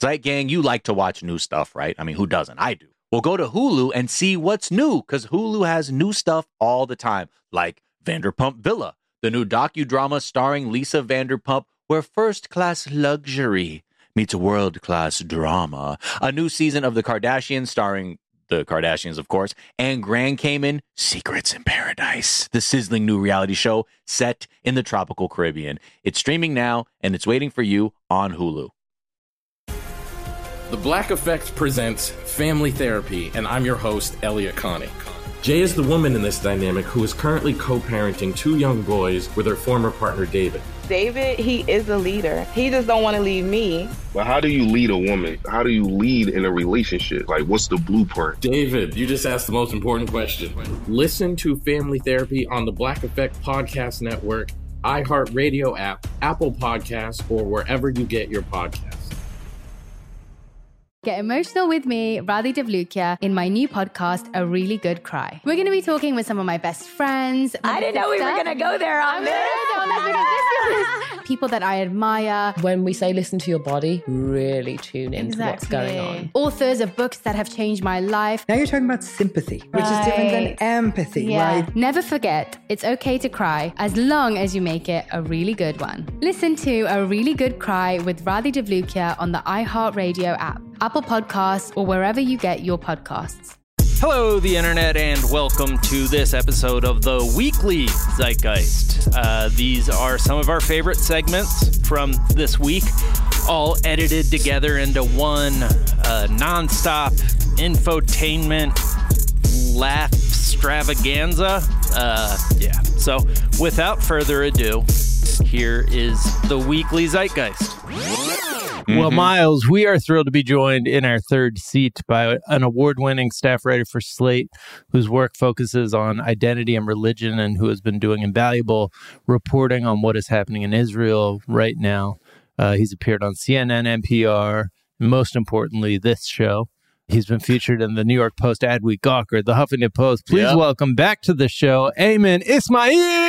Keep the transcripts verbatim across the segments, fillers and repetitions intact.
Zeit Gang, you like to watch new stuff, right? I mean, who doesn't? I do. Well, go to Hulu and see what's new, because Hulu has new stuff all the time, like Vanderpump Villa, the new docudrama starring Lisa Vanderpump, where first-class luxury meets world-class drama. A new season of The Kardashians starring the Kardashians, of course, and Grand Cayman, Secrets in Paradise, the sizzling new reality show set in the tropical Caribbean. It's streaming now, and it's waiting for you on Hulu. The Black Effect presents Family Therapy, and I'm your host, Elliot Connie. Jay is the woman in this dynamic who is currently co-parenting two young boys with her former partner, David. David, he is a leader. He just don't want to leave me. Well, how do you lead a woman? How do you lead in a relationship? Like, what's the blueprint? David, you just asked the most important question. Listen to Family Therapy on the Black Effect Podcast Network, iHeartRadio app, Apple Podcasts, or wherever you get your podcasts. Get emotional with me, Radhi Devlukia, in my new podcast, A Really Good Cry. We're going to be talking with some of my best friends. I didn't know we were going to go there on this. People that I admire. When we say listen to your body, really tune into Exactly. what's going on. Authors of books that have changed my life. Now you're talking about sympathy, which Right. is different than empathy, Yeah. right? Never forget, it's okay to cry as long as you make it a really good one. Listen to A Really Good Cry with Radhi Devlukia on the iHeartRadio app, Apple Podcasts, or wherever you get your podcasts. Hello, the internet, and welcome to this episode of the Weekly Zeitgeist. Uh, these are some of our favorite segments from this week, all edited together into one uh, nonstop infotainment laugh extravaganza. Uh, yeah, so without further ado, here is the Weekly Zeitgeist. Mm-hmm. Well, Miles, we are thrilled to be joined in our third seat by an award-winning staff writer for Slate, whose work focuses on identity and religion and who has been doing invaluable reporting on what is happening in Israel right now. Uh, he's appeared on C N N, N P R, and most importantly, this show. He's been featured in the New York Post, Adweek, Gawker, the Huffington Post. Please yep. welcome back to the show, Ayman Ismail!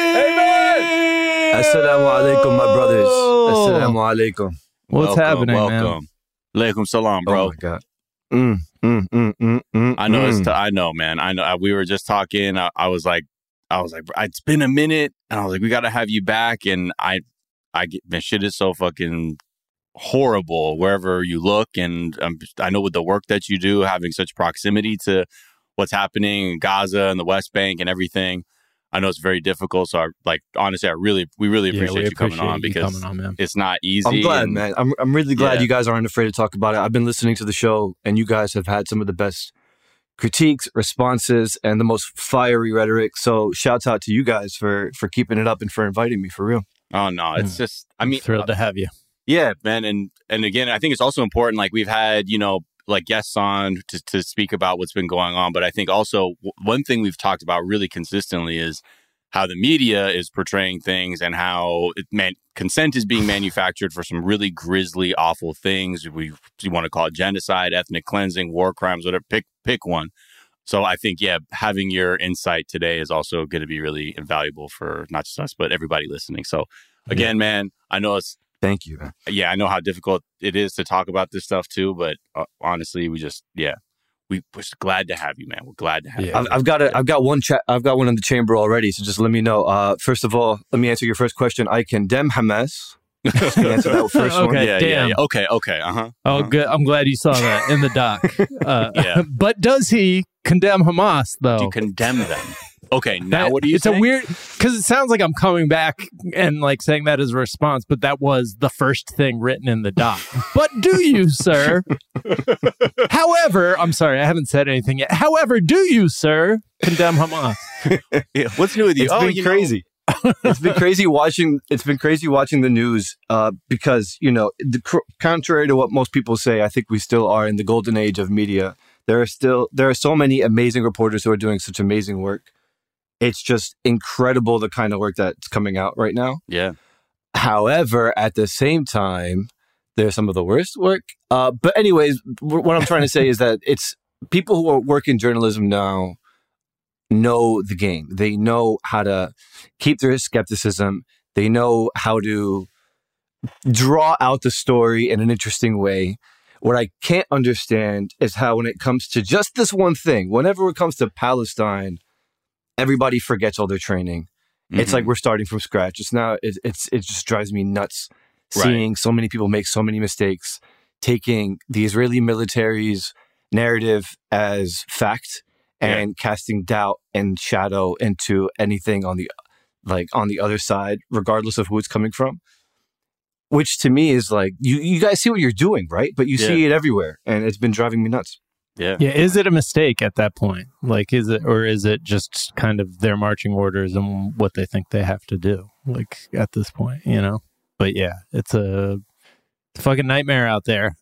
Amen! Assalamu alaikum, my brothers. Assalamu alaikum. What's welcome, happening, welcome. man? Alaikum salam, bro. Oh, my God. Mm, mm, mm, mm, mm, I know mm. it's. T- I know, man. I know. We were just talking. I, I was like, I was like, it's been a minute, and I was like, we got to have you back. And I, I get, man, shit is so fucking horrible wherever you look. And um, I know with the work that you do, having such proximity to what's happening in Gaza and the West Bank and everything. I know it's very difficult, so I, like honestly, I really, we really appreciate, yeah, we appreciate you coming on because coming on, it's not easy. I'm glad, and, man. I'm I'm really glad yeah. you guys aren't afraid to talk about it. I've been listening to the show, and you guys have had some of the best critiques, responses, and the most fiery rhetoric. So, shouts out to you guys for for keeping it up and for inviting me, for real. Oh no, it's mm. just, I mean, I'm thrilled uh, to have you. Yeah, man, and and again, I think it's also important. Like we've had, you know. like guests on to, to speak about what's been going on. But I think also w- one thing we've talked about really consistently is how the media is portraying things and how it man- consent is being manufactured for some really grisly, awful things. We you want to call it genocide, ethnic cleansing, war crimes, whatever, pick, pick one. So I think, yeah, having your insight today is also going to be really invaluable for not just us, but everybody listening. So again, yeah. man, I know it's, Thank you, man. Yeah, I know how difficult it is to talk about this stuff too, but uh, honestly, we just, yeah, we, we're just glad to have you, man. We're glad to have yeah. you. I've, I've got a, I've got one chat. I've got one in the chamber already. So just let me know. Uh, first of all, let me answer your first question. I condemn Hamas. Just gonna answer that first okay, one. Yeah, damn. yeah, yeah. Okay, okay. Uh huh. Oh, uh-huh. good. I'm glad you saw that in the doc. Uh, yeah. But does he condemn Hamas though? Do you condemn them? Okay, now that, what do you It's saying? a weird, because it sounds like I'm coming back and like saying that as a response, but that was the first thing written in the doc. But do you, sir? However, I'm sorry, I haven't said anything yet. However, do you, sir, condemn Hamas? Yeah, what's new with you? It's oh, been you crazy. It's been crazy watching. It's been crazy watching the news uh, because, you know, the, cr- contrary to what most people say, I think we still are in the golden age of media. There are still there are so many amazing reporters who are doing such amazing work. It's just incredible the kind of work that's coming out right now. Yeah. However, at the same time, there's some of the worst work. Uh, but anyways, w- what I'm trying to say is that it's people who are working journalism now know the game. They know how to keep their skepticism. They know how to draw out the story in an interesting way What I can't understand is how when it comes to just this one thing, whenever it comes to Palestine, everybody forgets all their training. Mm-hmm. It's like we're starting from scratch. It's now, it, it's it just drives me nuts right. seeing so many people make so many mistakes, taking the Israeli military's narrative as fact and yeah. casting doubt and shadow into anything on the like on the other side, regardless of who it's coming from. Which to me is like, you, you guys see what you're doing, right? But you yeah. see it everywhere, and it's been driving me nuts. Yeah. Yeah. Is it a mistake at that point? Like, is it, or is it just kind of their marching orders and what they think they have to do? Like at this point, you know? But yeah, it's a, it's a fucking nightmare out there.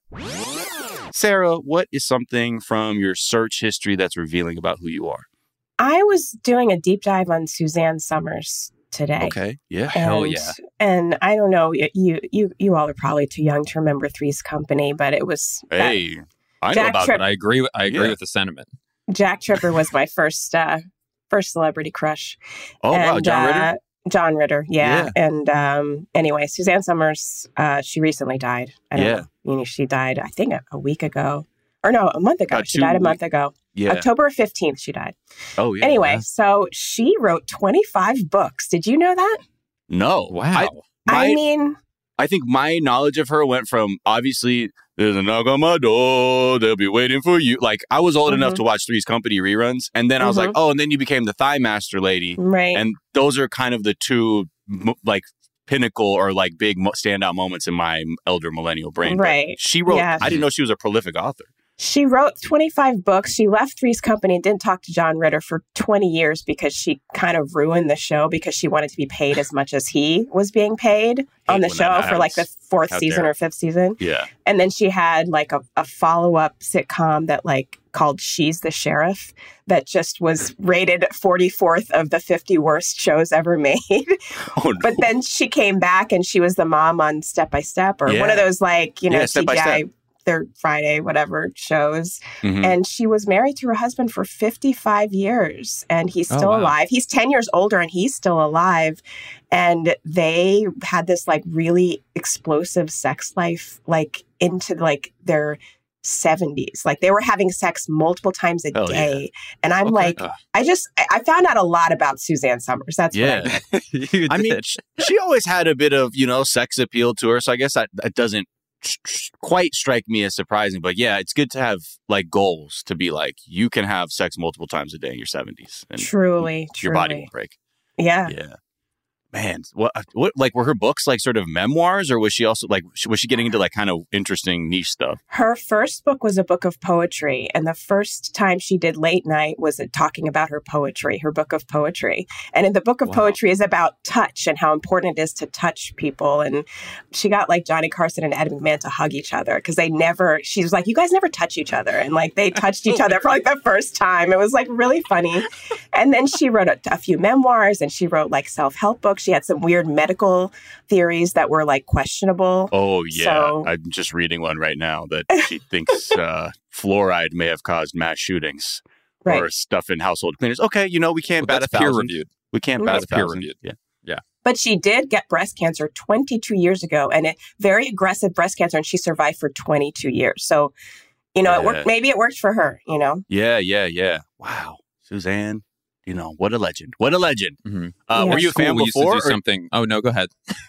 Sarah, what is something from your search history that's revealing about who you are? I was doing a deep dive on Suzanne Somers today. Okay. Yeah. And, Hell yeah. And I don't know, you you you all are probably too young to remember Three's Company, but it was. Hey. I Jack know about Trip- it. I agree. With, I agree Yeah. with the sentiment. Jack Tripper was my first uh, first celebrity crush. Oh, and, wow. John Ritter? Uh, John Ritter, yeah. Yeah. And um, anyway, Suzanne Somers, uh, she recently died. I don't Yeah. know. You know, she died, I think, a, a week ago. Or no, a month ago. About she two died a month weeks. ago. Yeah. October fifteenth, she died. Oh, yeah. Anyway, so she wrote twenty-five books. Did you know that? No. Wow. I, my, I mean... I think my knowledge of her went from, obviously, there's a knock on my door, they'll be waiting for you. Like, I was old Mm-hmm. enough to watch Three's Company reruns. And then I was Mhm. like, oh, and then you became the Thigh Master lady. Right. And those are kind of the two, mo- like, pinnacle or, like, big mo- standout moments in my elder millennial brain. But Right. she wrote, Yeah. I didn't know she was a prolific author. She wrote twenty-five books. She left Three's Company and didn't talk to John Ritter for twenty years because she kind of ruined the show because she wanted to be paid as much as he was being paid on the when show that for like the happens. fourth How season dare. or fifth season. Yeah. And then she had like a, a follow-up sitcom that like called She's the Sheriff that just was rated forty-fourth of the fifty worst shows ever made. Oh, no. But then she came back and she was the mom on Step by Step or Yeah. one of those like, you know, Yeah, Step by C G I Step. Third Friday, whatever shows. Mhm. And she was married to her husband for fifty-five years and he's Oh, still wow. alive. He's ten years older and he's still alive. And they had this like really explosive sex life, like into like their seventies. Like they were having sex multiple times a Hell day. And I'm Okay. like, Ugh. I just, I I found out a lot about Suzanne Somers. That's what I Yeah. did. You I mean, did. sh- she always had a bit of, you know, sex appeal to her. So I guess that, that doesn't sh- sh- quite strike me as surprising. But yeah, it's good to have like goals to be like, you can have sex multiple times a day in your seventies. And Truly, your body truly. won't break. Yeah. Yeah. Man, what, what, like, were her books like sort of memoirs or was she also like, was she getting into like kind of interesting niche stuff? Her first book was a book of poetry. And the first time she did late night was talking about her poetry, her book of poetry. And in the book of Wow. poetry is about touch and how important it is to touch people. And she got like Johnny Carson and Ed McMahon to hug each other because they never, she was like, you guys never touch each other. And like they touched each other for like the first time. It was like really funny. And then she wrote a, a few memoirs and she wrote like self-help books. She had some weird medical theories that were like questionable. Oh, yeah. So- I'm just reading one right now that she thinks uh, fluoride may have caused mass shootings Right. or stuff in household cleaners. Okay, you know, we can't Well, bat a that's peer thousand. reviewed. We can't Right. bat a That's peer thousand. reviewed. Yeah. But she did get breast cancer twenty-two years ago and it very aggressive breast cancer and she survived for twenty-two years. So, you know, it Yeah. worked. Maybe it worked for her, you know? Yeah, yeah, yeah. Wow. Suzanne, you know, what a legend. What a legend. Mm-hmm. Uh, Yeah. Were you a School, fan we used to before? do or- something. Oh, no, go ahead.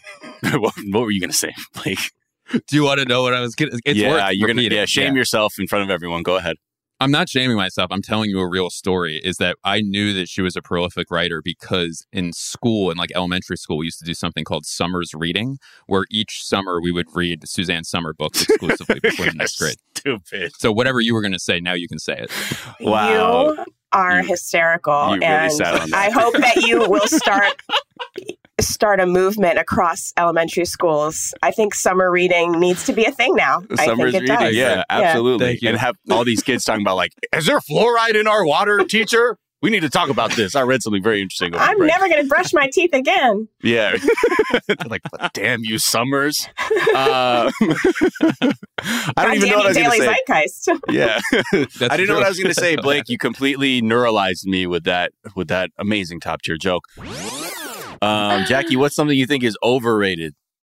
what, what were you going to say, Blake? Do you want to know what I was going to? It's yeah, worth you're gonna repeating. yeah, shame Yeah. yourself in front of everyone. Go ahead. I'm not shaming myself. I'm telling you a real story is that I knew that she was a prolific writer because in school, in like elementary school, we used to do something called Summer's Reading, where each summer we would read Suzanne Summer books exclusively before the next grade. Stupid. So whatever you were going to say, now you can say it. Wow. You are You- hysterical. you really and sat on that. I hope that you will start start a movement across elementary schools. I think summer reading needs to be a thing now. I Summer's think it reading. does. Yeah, absolutely. Thank you. And have all these kids talking about like, is there fluoride in our water, teacher? We need to talk about this. I read something very interesting. Over the I'm break. never going to brush my teeth again. Yeah. They're like, damn you, Summers. Uh, I don't even know what I was going Daily to say. Zeitgeist. Yeah. That's I didn't know true. what I was going to say, Blake. You completely neuralized me with that with that amazing top tier joke. Um, Jackie, what's something you think is overrated?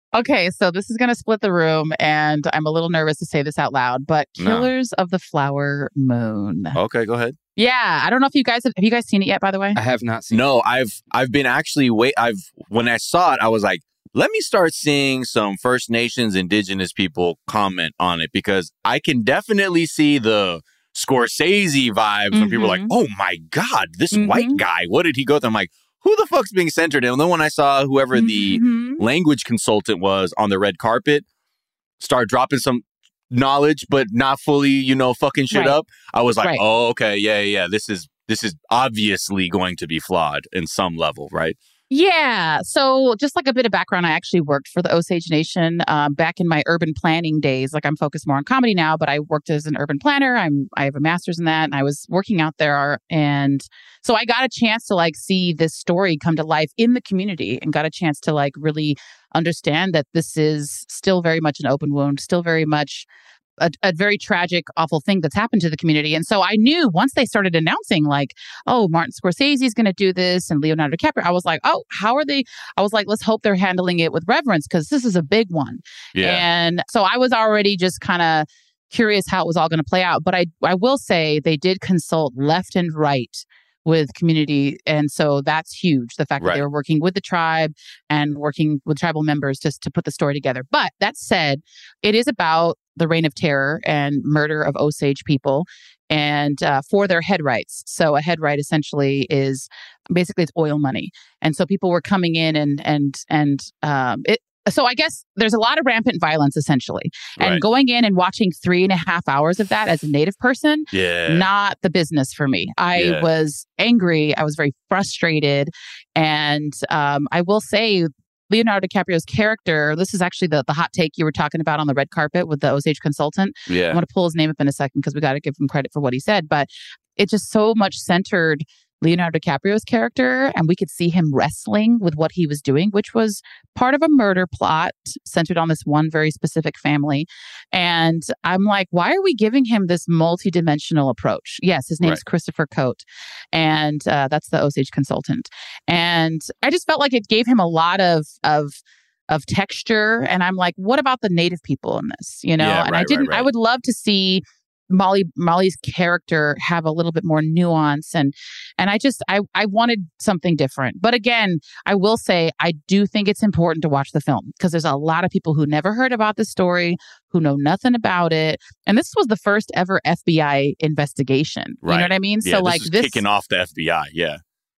Okay, so this is going to split the room, and I'm a little nervous to say this out loud, but Killers no. of the Flower Moon. Okay, go ahead. Yeah, I don't know if you guys have, have you guys seen it yet, by the way? I have not seen no, it. No, I've I've been actually wait I've when I saw it, I was like, let me start seeing some First Nations, Indigenous people comment on it, because I can definitely see the Scorsese vibes mm-hmm. when people are like, oh my God, this mm-hmm. white guy, what did he go through? I'm like, who the fuck's being centered? And then when I saw whoever mm-hmm. the language consultant was on the red carpet start dropping some knowledge, but not fully, you know, fucking shit right. up, I was like, right. oh, okay, yeah, yeah, this is this is obviously going to be flawed in some level, right? Yeah. So just like a bit of background, I actually worked for the Osage Nation um, back in my urban planning days. Like I'm focused more on comedy now, but I worked as an urban planner. I'm I have a master's in that, and I was working out there. And so I got a chance to like see this story come to life in the community, and got a chance to like really understand that this is still very much an open wound, still very much A, a very tragic, awful thing that's happened to the community. And so I knew once they started announcing like, oh, Martin Scorsese is going to do this and Leonardo DiCaprio, I was like, oh, how are they? I was like, let's hope they're handling it with reverence, because this is a big one. Yeah. And so I was already just kind of curious how it was all going to play out. But I, I will say they did consult left and right with community. And so that's huge. The fact right. that they were working with the tribe and working with tribal members just to put the story together. But that said, it is about the reign of terror and murder of Osage people, and uh, for their head rights. So a head right essentially is basically it's oil money. And so people were coming in and, and, and um, it, so I guess there's a lot of rampant violence essentially, and right. going in and watching three and a half hours of that as a Native person, yeah. not the business for me. I yeah. was angry. I was very frustrated. And um, I will say, Leonardo DiCaprio's character, this is actually the, the hot take you were talking about on the red carpet with the Osage consultant. Yeah. I'm going to pull his name up in a second because we got to give him credit for what he said. But it just so much centered Leonardo DiCaprio's character, and we could see him wrestling with what he was doing, which was part of a murder plot centered on this one very specific family. And I'm like, why are we giving him this multi-dimensional approach? Yes, his name's right. Christopher Coate, and uh, that's the Osage consultant. And I just felt like it gave him a lot of of of texture. And I'm like, what about the Native people in this? You know, yeah, and right, I didn't. Right, right. I would love to see Molly Molly's character have a little bit more nuance, and and I just I I wanted something different. But again, I will say I do think it's important to watch the film, because there's a lot of people who never heard about the story, who know nothing about it, and this was the first ever F B I investigation. Right. You know what I mean? Yeah, so like this is this kicking off the F B I. Yeah.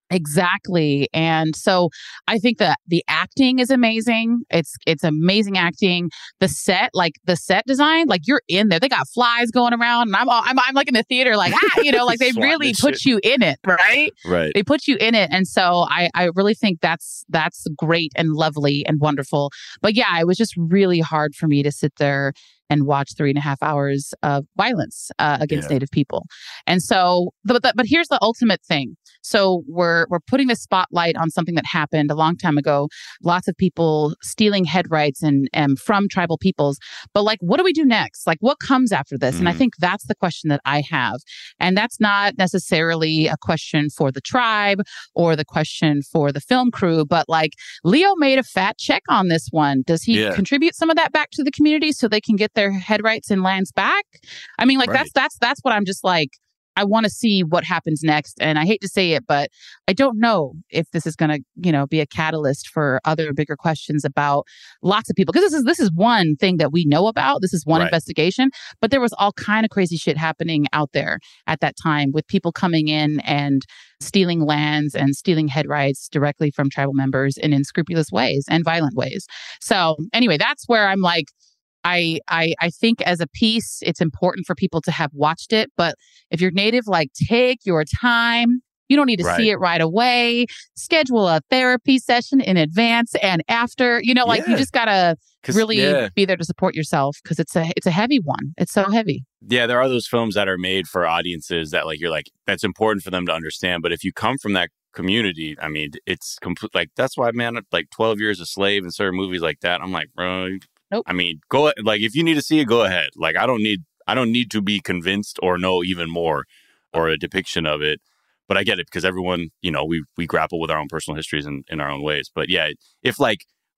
Exactly. And so I think that the acting is amazing. It's it's amazing acting. The set, like the set design, like you're in there. They got flies going around, and I'm all, I'm I'm like in the theater, like ah, you know, like they really put shit. you in it, right? Right. They put you in it, and so I I really think that's that's great and lovely and wonderful. But yeah, it was just really hard for me to sit there and watch three and a half hours of violence uh, against yeah. Native people. And so, but, but here's the ultimate thing. So we're we're putting the spotlight on something that happened a long time ago. Lots of people stealing head rights and, and from tribal peoples. But like, what do we do next? Like, what comes after this? Mm. And I think that's the question that I have. And that's not necessarily a question for the tribe or the question for the film crew, but like Leo made a fat check on this one. Does he yeah. contribute some of that back to the community so they can get their head rights and lands back? I mean, like right. that's that's that's what I'm just like, I want to see what happens next. And I hate to say it, but I don't know if this is going to, you know, be a catalyst for other bigger questions about lots of people. Because this is this is one thing that we know about. This is one right. investigation. But there was all kind of crazy shit happening out there at that time, with people coming in and stealing lands and stealing head rights directly from tribal members in unscrupulous ways and violent ways. So anyway, that's where I'm like, I, I I think as a piece, it's important for people to have watched it. But if you're Native, like, take your time. You don't need to right. see it right away. Schedule a therapy session in advance and after. You know, like yeah. you just gotta really yeah. be there to support yourself, because it's a it's a heavy one. It's so heavy. Yeah, there are those films that are made for audiences that like you're like that's important for them to understand. But if you come from that community, I mean, it's complete. Like that's why, man, like twelve years a slave and certain movies like that. I'm like, bro. Nope. I mean, go like if you need to see it, go ahead. Like I don't need I don't need to be convinced or know even more or a depiction of it. But I get it, because everyone, you know, we we grapple with our own personal histories in, in our own ways. But yeah, if like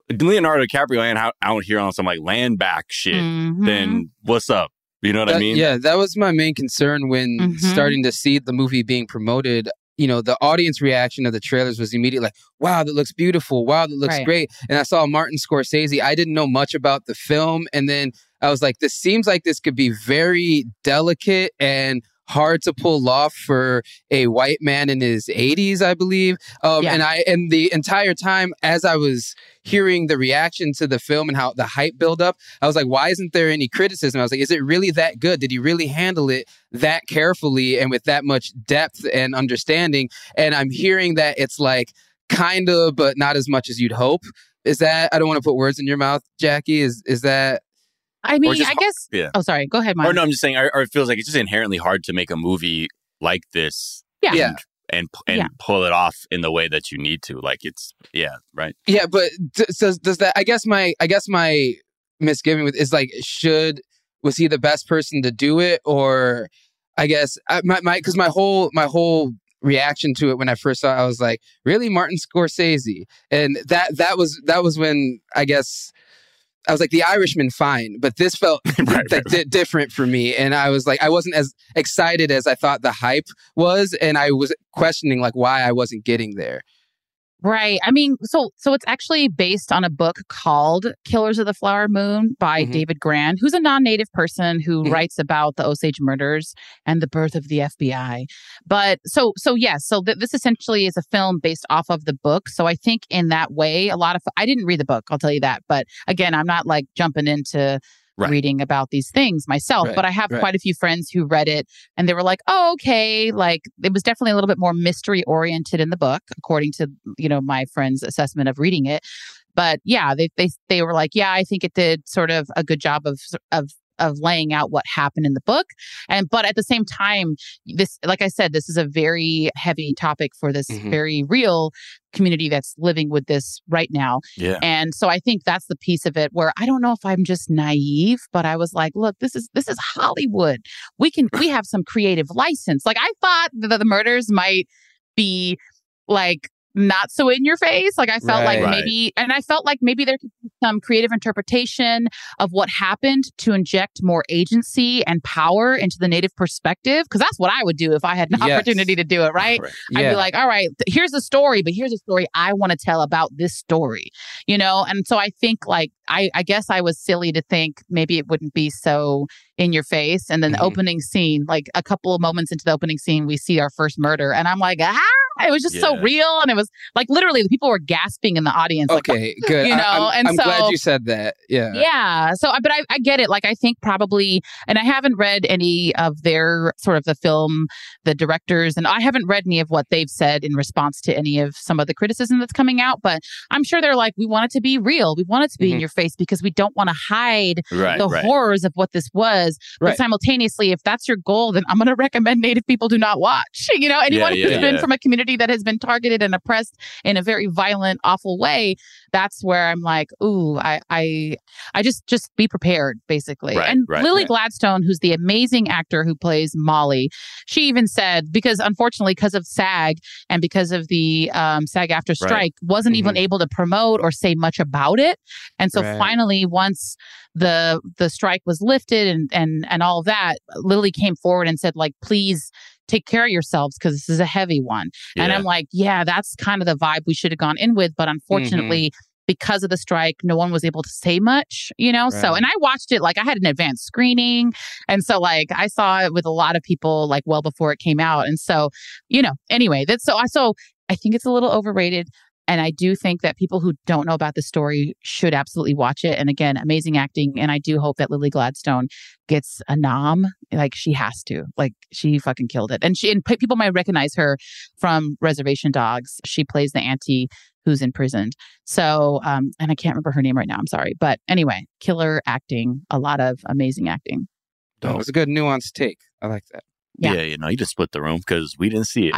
Leonardo DiCaprio ain't out, out here on some like land back shit, Mhm. then what's up? You know what That- I mean? Yeah, that was my main concern when Mhm. starting to see the movie being promoted. You know, the audience reaction of the trailers was immediately like, wow, that looks beautiful. Wow, that looks Right. great. And I saw Martin Scorsese. I didn't know much about the film. And then I was like, this seems like this could be very delicate and hard to pull off for a white man in his eighties, I believe. Um, Yeah. And I and the entire time as I was hearing the reaction to the film and how the hype build up, I was like, why isn't there any criticism? I was like, is it really that good? Did he really handle it that carefully and with that much depth and understanding? And I'm hearing that it's like kind of, but not as much as you'd hope. Is that, I don't want to put words in your mouth, Jackie. Is is that I mean, just I hard- guess. yeah. Oh, sorry. Go ahead, Mike. Or no, I'm just saying, or, or it feels like it's just inherently hard to make a movie like this. Yeah. And, Yeah. and and Yeah. pull it off in the way that you need to. Like it's yeah, right. Yeah, but d- does does that? I guess my I guess my misgiving with is like, should was he the best person to do it, or I guess I, my my because my whole my whole reaction to it when I first saw it, I was like, really, Martin Scorsese, and that that was that was when I guess. I was like, The Irishman, fine, but this felt right, like di- different for me, and I was like, I wasn't as excited as I thought the hype was, and I was questioning like why I wasn't getting there. Right. I mean, so so it's actually based on a book called Killers of the Flower Moon by Mhm. David Grand, who's a non-native person who Mhm. writes about the Osage murders and the birth of the F B I. But so so yes, so th- this essentially is a film based off of the book. So I think in that way, a lot of I didn't read the book, I'll tell you that. But again, I'm not like jumping into Right. reading about these things myself, Right, but I have right. quite a few friends who read it and they were like, oh, okay. Like it was definitely a little bit more mystery oriented in the book, according to, you know, my friend's assessment of reading it. But yeah, they, they, they were like, yeah, I think it did sort of a good job of, of, of laying out what happened in the book. And, but at the same time, this, like I said, this is a very heavy topic for this Mhm. very real community that's living with this right now. Yeah. And so I think that's the piece of it where I don't know if I'm just naive, but I was like, look, this is this is Hollywood. We can we have some creative license. Like I thought that the murders might be like not so in your face. Like I felt Right. like Right. maybe, and I felt like maybe there could be some creative interpretation of what happened to inject more agency and power into the Native perspective. Cause that's what I would do if I had an Yes. opportunity to do it, right? Right. I'd Yeah. be like, all right, th- here's the story, but here's a story I want to tell about this story, you know? And so I think like, I, I guess I was silly to think maybe it wouldn't be so in your face. And then Mhm. the opening scene, like a couple of moments into the opening scene, we see our first murder. And I'm like, ah, it was just so Yeah. real. And it was like, literally the people were gasping in the audience. Like, Okay, good. you know, I, I'm, and I'm so- glad you said that. Yeah. yeah. So, but I, I get it. Like, I think probably, and I haven't read any of their sort of the film, the directors, and I haven't read any of what they've said in response to any of some of the criticism that's coming out. But I'm sure they're like, we want it to be real. We want it to be Mhm. in your face because we don't want to hide Right. the right. horrors of what this was. But Right. simultaneously, if that's your goal, then I'm going to recommend Native people do not watch. You know, anyone yeah, who's been yeah. from a community that has been targeted and oppressed in a very violent, awful way, that's where I'm like, ooh, I, I, I just, just be prepared, basically. Right, and right, Lily right. Gladstone, who's the amazing actor who plays Molly, she even said, because unfortunately, because of SAG and because of the um, SAG after strike, wasn't even able to promote or say much about it. And so Right. finally, once the the strike was lifted and and and all of that, Lily came forward and said, like, please take care of yourselves because this is a heavy one. And Yeah. I'm like, yeah, that's kind of the vibe we should have gone in with. But unfortunately, because of the strike, no one was able to say much, you know? So, Right. and I watched it, like I had an advanced screening. And so like, I saw it with a lot of people like well before it came out. And so, you know, anyway, that's so I, so I think it's a little overrated. And I do think that people who don't know about the story should absolutely watch it. And again, amazing acting. And I do hope that Lily Gladstone gets a nom. Like she has to. Like she fucking killed it. And she and p- people might recognize her from Reservation Dogs. She plays the auntie who's imprisoned. So, um, and I can't remember her name right now. I'm sorry. But anyway, killer acting. A lot of amazing acting. That was a good nuanced take. I like that. Yeah. Yeah, you know, you just split the room because we didn't see it.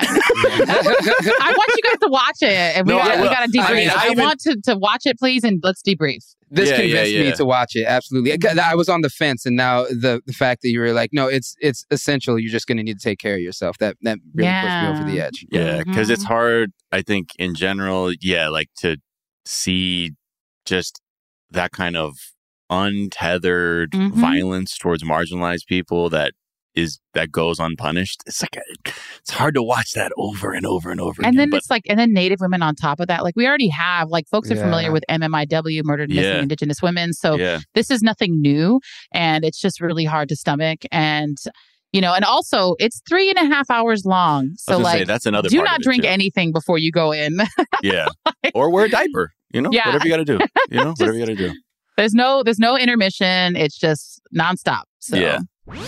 I want you guys to watch it, and we No, got I we will. got to debrief. I I, mean, I even- want to, to watch it, please, and let's debrief. This Yeah, yeah, convinced yeah. me to watch it. Absolutely. I I was on the fence, and now the, the fact that you were like, no, it's it's essential. You're just going to need to take care of yourself. That that really pushed me over the edge. Yeah, because it's Mhm. hard, I think, in general, yeah, like to see just that kind of untethered Mm-hmm. violence towards marginalized people that is that goes unpunished. It's like a, it's hard to watch that over and over and over And again. then but it's like, and then Native women on top of that. Like we already have, like folks are Yeah. familiar with M M I W, Murdered and Missing Yeah. Indigenous Women. So Yeah. this is nothing new, and it's just really hard to stomach. And you know, and also it's three and a half hours long. So gonna say, like, that's another do part of not it, drink too. anything before you go in. yeah, or wear a diaper. You know, Yeah. whatever you got to do. You know, whatever you got to do. There's no, there's no intermission. It's just nonstop. So. Yeah.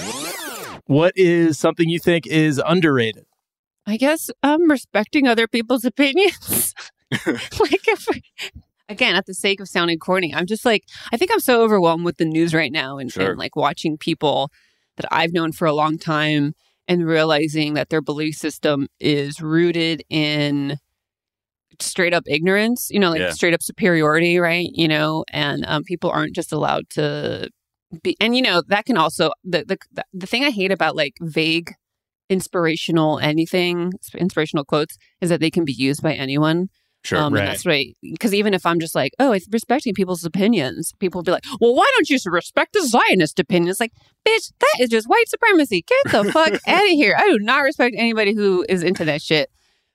What is something you think is underrated? I guess um, respecting other people's opinions. like, if we, again, at the sake of sounding corny, I'm just like, I think I'm so overwhelmed with the news right now and, Sure. and like watching people that I've known for a long time and realizing that their belief system is rooted in straight up ignorance, you know, like Yeah. straight up superiority, right? You know, and um, people aren't just allowed to be, and you know, that can also, the, the, the thing I hate about like vague inspirational anything, inspirational quotes, is that they can be used by anyone. Sure. Um, Right. And that's right. Because even if I'm just like, oh, it's respecting people's opinions, people will be like, well, why don't you respect the Zionist opinion? It's like, bitch, that is just white supremacy. Get the fuck out of here. I do not respect anybody who is into that shit.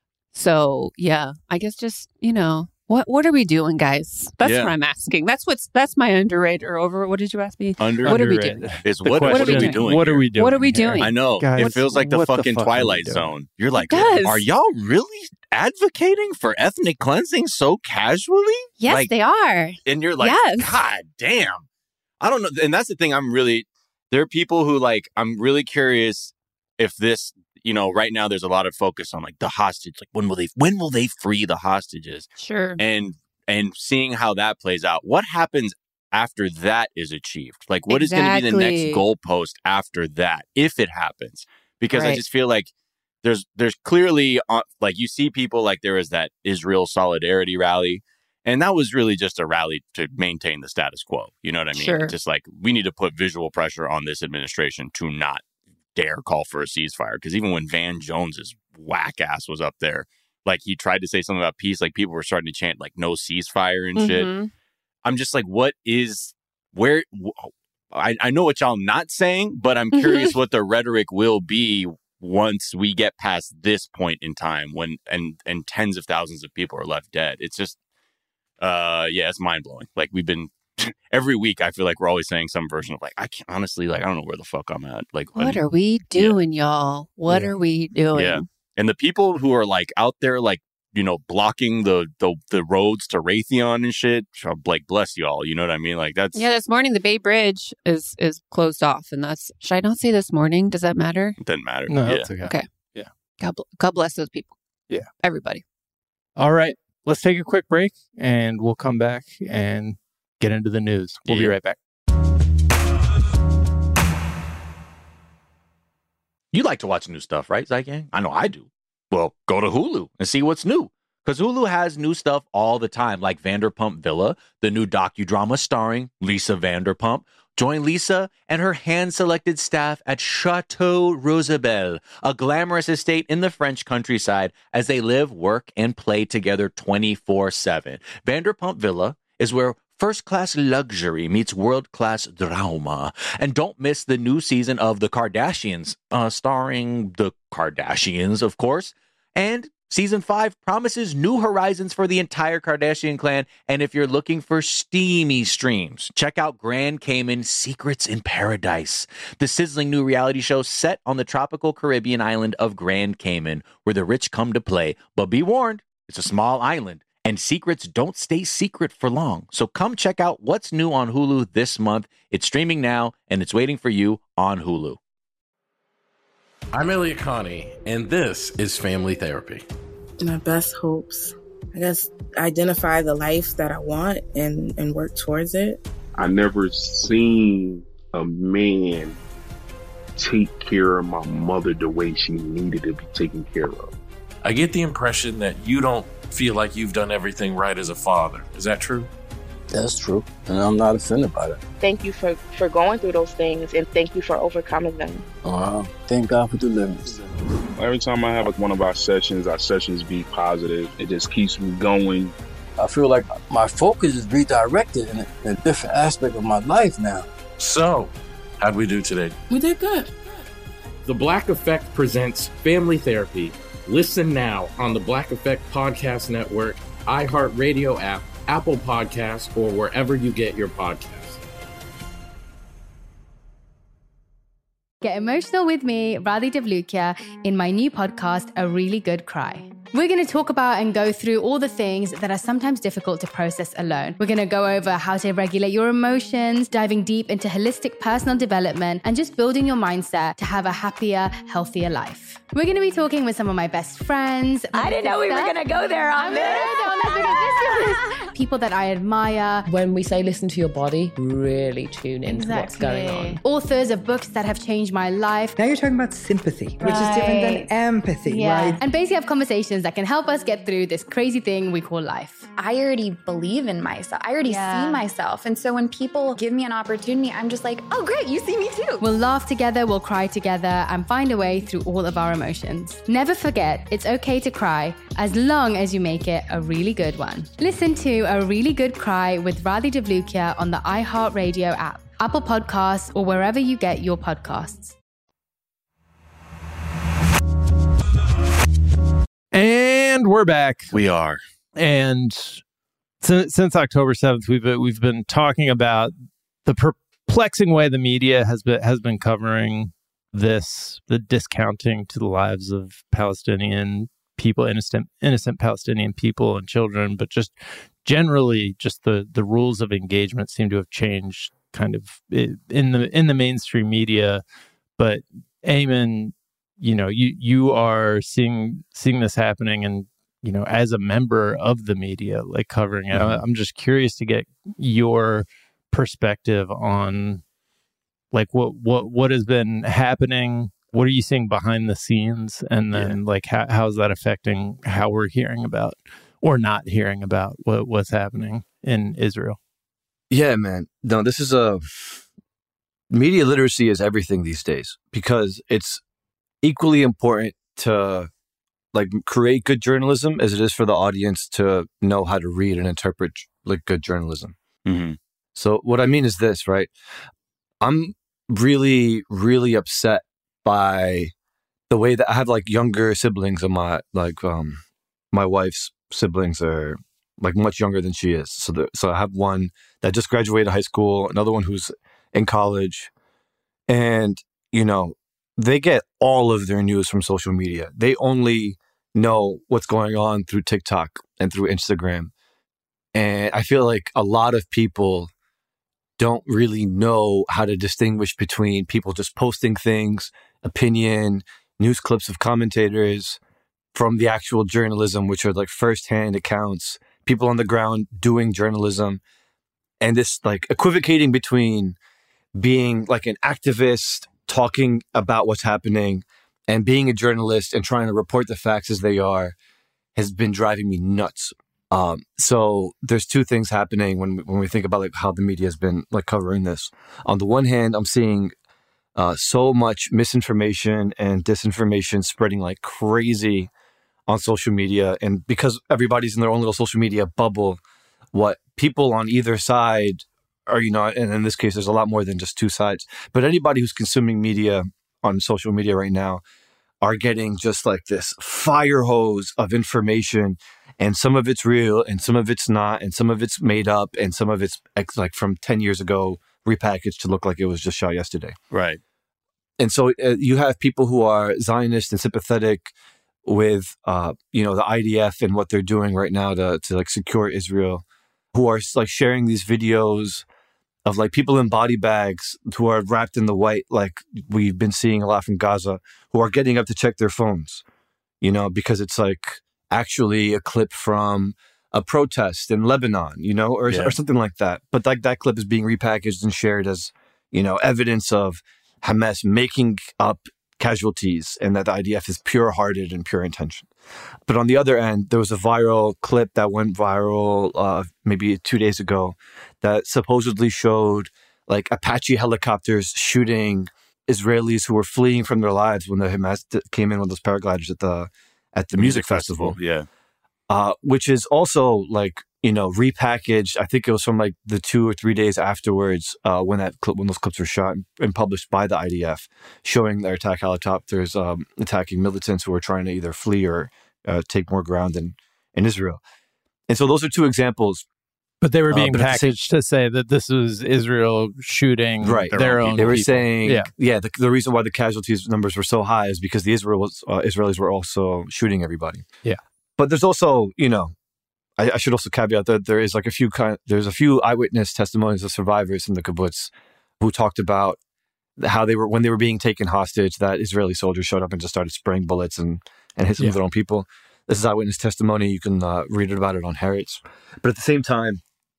So, yeah, I guess just, you know, what what are we doing, guys? That's Yeah. what I'm asking. That's what's that's my underrated or over. What did you ask me? Under- what are we doing? Is The what, what are we question, doing? what are here? we doing What are we here? doing? I know. Guys, it feels like the what the fucking fuck are we Twilight doing? Zone. You're like, does. are y'all really advocating for ethnic cleansing so casually? Yes, Like, they are. and you're like, Yes. God damn. I don't know. And that's the thing. I'm really, there are people who like, I'm really curious if this, you know, right now there's a lot of focus on like the hostage. Like when will they, when will they free the hostages? Sure. And, and seeing how that plays out. What happens after that is achieved? Like what is going to be the next Exactly. goalpost after that, if it happens? Because I Right. just feel like there's, there's clearly uh, like you see people like there was that Israel solidarity rally. And that was really just a rally to maintain the status quo. You know what I mean? Sure. Just like we need to put visual pressure on this administration to not dare call for a ceasefire. Because even when Van Jones's whack ass was up there, like he tried to say something about peace, like people were starting to chant like no ceasefire and shit. Mhm. I'm just like, what is where? wh- I, I know what y'all not saying, but I'm curious what the rhetoric will be once we get past this point in time when and and tens of thousands of people are left dead. It's just uh yeah, it's mind blowing. Like we've been every week I feel like we're always saying some version of like I can't honestly like I don't know where the fuck I'm at. Like What I'm- are we doing, y'all? What Yeah. are we doing? Yeah. And the people who are like out there like, you know, blocking the the, the roads to Raytheon and shit, like bless y'all, you know what I mean? Like that's Yeah, this morning the Bay Bridge is is closed off, and that's should I not say this morning? Does that matter? it doesn't matter. No, yeah. that's okay. Okay. Yeah. God, bl- God bless those people. Yeah. Everybody. All right. Let's take a quick break and we'll come back and get into the news. We'll be Yeah. right back. You like to watch new stuff, right, Zygang? I know I do. Well, go to Hulu and see what's new. Because Hulu has new stuff all the time, like Vanderpump Villa, the new docudrama starring Lisa Vanderpump. Join Lisa and her hand-selected staff at Chateau Rosabelle, a glamorous estate in the French countryside, as they live, work, and play together twenty-four seven. Vanderpump Villa is where first-class luxury meets world-class drama. And don't miss the new season of The Kardashians, uh, starring the Kardashians, of course. And season five promises new horizons for the entire Kardashian clan. And if you're looking for steamy streams, check out Grand Cayman Secrets in Paradise, the sizzling new reality show set on the tropical Caribbean island of Grand Cayman, where the rich come to play. But be warned, it's a small island, and secrets don't stay secret for long. So come check out what's new on Hulu this month. It's streaming now, and it's waiting for you on Hulu. I'm Elliot Connie, and this is Family Therapy. My best hopes, I guess, identify the life that I want and, and work towards it. I never seen a man take care of my mother the way she needed to be taken care of. I get the impression that you don't feel like you've done everything right as a father. Is that true? That's true, and I'm not offended by that. Thank you for, for going through those things, and thank you for overcoming them. Wow. Thank God for deliverance. Every time I have like one of our sessions, our sessions be positive. It just keeps me going. I feel like my focus is redirected in a, in a different aspect of my life now. So, how'd we do today? We did good. The Black Effect presents Family Therapy. Listen now on the Black Effect Podcast Network, iHeartRadio app, Apple Podcasts, or wherever you get your podcasts. Get emotional with me, Radhi Devlukia, in my new podcast, A Really Good Cry. We're going to talk about and go through all the things that are sometimes difficult to process alone. We're going to go over how to regulate your emotions, diving deep into holistic personal development, and just building your mindset to have a happier, healthier life. We're going to be talking with some of my best friends. I didn't know we were going to go there on this. People that I admire. When we say listen to your body, really tune into Exactly. what's going on. Authors of books that have changed my life. Now you're talking about sympathy, which is different than empathy, Yeah. right? And basically have conversations that can help us get through this crazy thing we call life. I already believe in myself. I already Yeah. see myself. And so when people give me an opportunity, I'm just like, oh, great, you see me too. We'll laugh together, we'll cry together, and find a way through all of our emotions. Never forget, it's okay to cry, as long as you make it a really good one. Listen to A Really Good Cry with Radhi Devlukia on the iHeartRadio app, Apple Podcasts, or wherever you get your podcasts. And we're back. We are. And since, since October seventh, we've been, we've been talking about the perplexing way the media has been has been covering this, the discounting to the lives of Palestinian people, innocent innocent Palestinian people and children, but just generally, just the the rules of engagement seem to have changed, kind of in the in the mainstream media. But Eamon, you know, you you are seeing seeing this happening, and you know, as a member of the media, like covering it, mm-hmm. I'm just curious to get your perspective on like what what what has been happening. What are you seeing behind the scenes, and then yeah. like how how is that affecting how we're hearing about or not hearing about what what's happening in Israel? Yeah, man. No, this is a media literacy is everything these days, because it's equally important to like create good journalism as it is for the audience to know how to read and interpret like good journalism. Mm-hmm. So what I mean is this, right? I'm really, really upset by the way that I have like younger siblings, and my like um my wife's siblings are like much younger than she is. So the, so I have one that just graduated high school, another one who's in college, and you know, they get all of their news from social media. They only know what's going on through TikTok and through Instagram. And I feel like a lot of people don't really know how to distinguish between people just posting things, opinion, news clips of commentators, from the actual journalism, which are like firsthand accounts, people on the ground doing journalism, and this like equivocating between being like an activist talking about what's happening and being a journalist and trying to report the facts as they are has been driving me nuts. Um, so there's two things happening when when we think about like how the media has been like covering this. On the one hand, I'm seeing uh, so much misinformation and disinformation spreading like crazy on social media, and because everybody's in their own little social media bubble, what people on either side are, you know, and in this case, there's a lot more than just two sides, but anybody who's consuming media on social media right now are getting just like this fire hose of information, and some of it's real and some of it's not, and some of it's made up, and some of it's ex- like from ten years ago repackaged to look like it was just shot yesterday. Right. And so uh, you have people who are Zionist and sympathetic with, uh, you know, the I D F and what they're doing right now to, to like secure Israel, who are like sharing these videos of like people in body bags who are wrapped in the white, like we've been seeing a lot from Gaza, who are getting up to check their phones, you know, because it's like actually a clip from a protest in Lebanon, you know, or, yeah. or something like that. But like that clip is being repackaged and shared as, you know, evidence of Hamas making up casualties and that the I D F is pure-hearted and pure intention. But on the other end, there was a viral clip that went viral uh, maybe two days ago that supposedly showed like Apache helicopters shooting Israelis who were fleeing from their lives when the Hamas came in with those paragliders at the at the music, music festival. festival. Yeah, uh, which is also like you know, repackaged. I think it was from like the two or three days afterwards uh, when that clip, when those clips were shot and published by the I D F, showing their attack helicopters um, attacking militants who were trying to either flee or uh, take more ground in, in Israel. And so those are two examples. But they were being uh, packaged to say that this was Israel shooting right. their, their own. They were people. saying, yeah, yeah the, the reason why the casualties numbers were so high is because the Israel, uh, Israelis were also shooting everybody. Yeah. But there's also, you know, I, I should also caveat that there is like a few kind, there's a few eyewitness testimonies of survivors in the kibbutz who talked about how they were, when they were being taken hostage, that Israeli soldiers showed up and just started spraying bullets and, and hit some yeah. of their own people. This is eyewitness testimony. You can uh, read about it on Haaretz. But at the same time,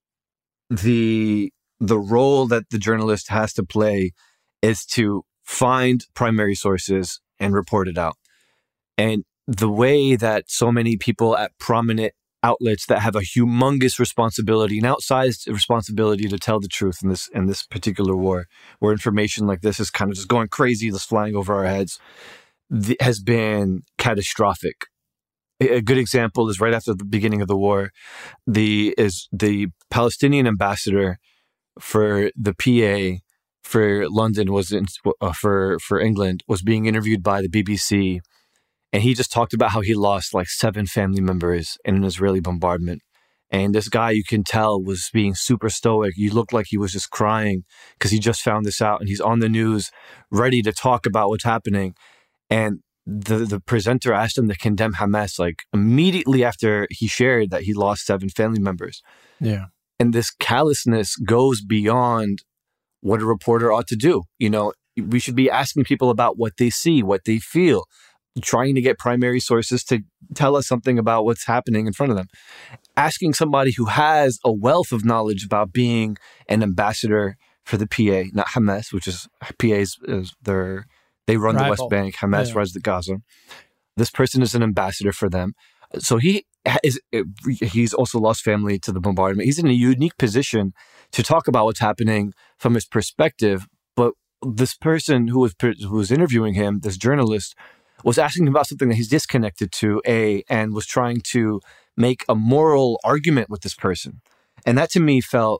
the the role that the journalist has to play is to find primary sources and report it out. And the way that so many people at prominent outlets that have a humongous responsibility, an outsized responsibility to tell the truth in this in this particular war, where information like this is kind of just going crazy, just flying over our heads, th- has been catastrophic. A good example is right after the beginning of the war, the is the Palestinian ambassador for the P A for London was in, uh, for for England was being interviewed by the B B C, and he just talked about how he lost like seven family members in an Israeli bombardment. And this guy, you can tell, was being super stoic. You looked like he was just crying because he just found this out, and he's on the news, ready to talk about what's happening. And the the presenter asked him to condemn Hamas like immediately after he shared that he lost seven family members. Yeah. And this callousness goes beyond what a reporter ought to do. You know, we should be asking people about what they see, what they feel, trying to get primary sources to tell us something about what's happening in front of them. Asking somebody who has a wealth of knowledge about being an ambassador for the P A, not Hamas, which is P A is, is their They run Rival. the West Bank. Hamas yeah. runs the Gaza. This person is an ambassador for them. So he is. He's also lost family to the bombardment. He's in a unique position to talk about what's happening from his perspective. But this person who was who was interviewing him, this journalist, was asking him about something that he's disconnected to, A, and was trying to make a moral argument with this person. And that to me felt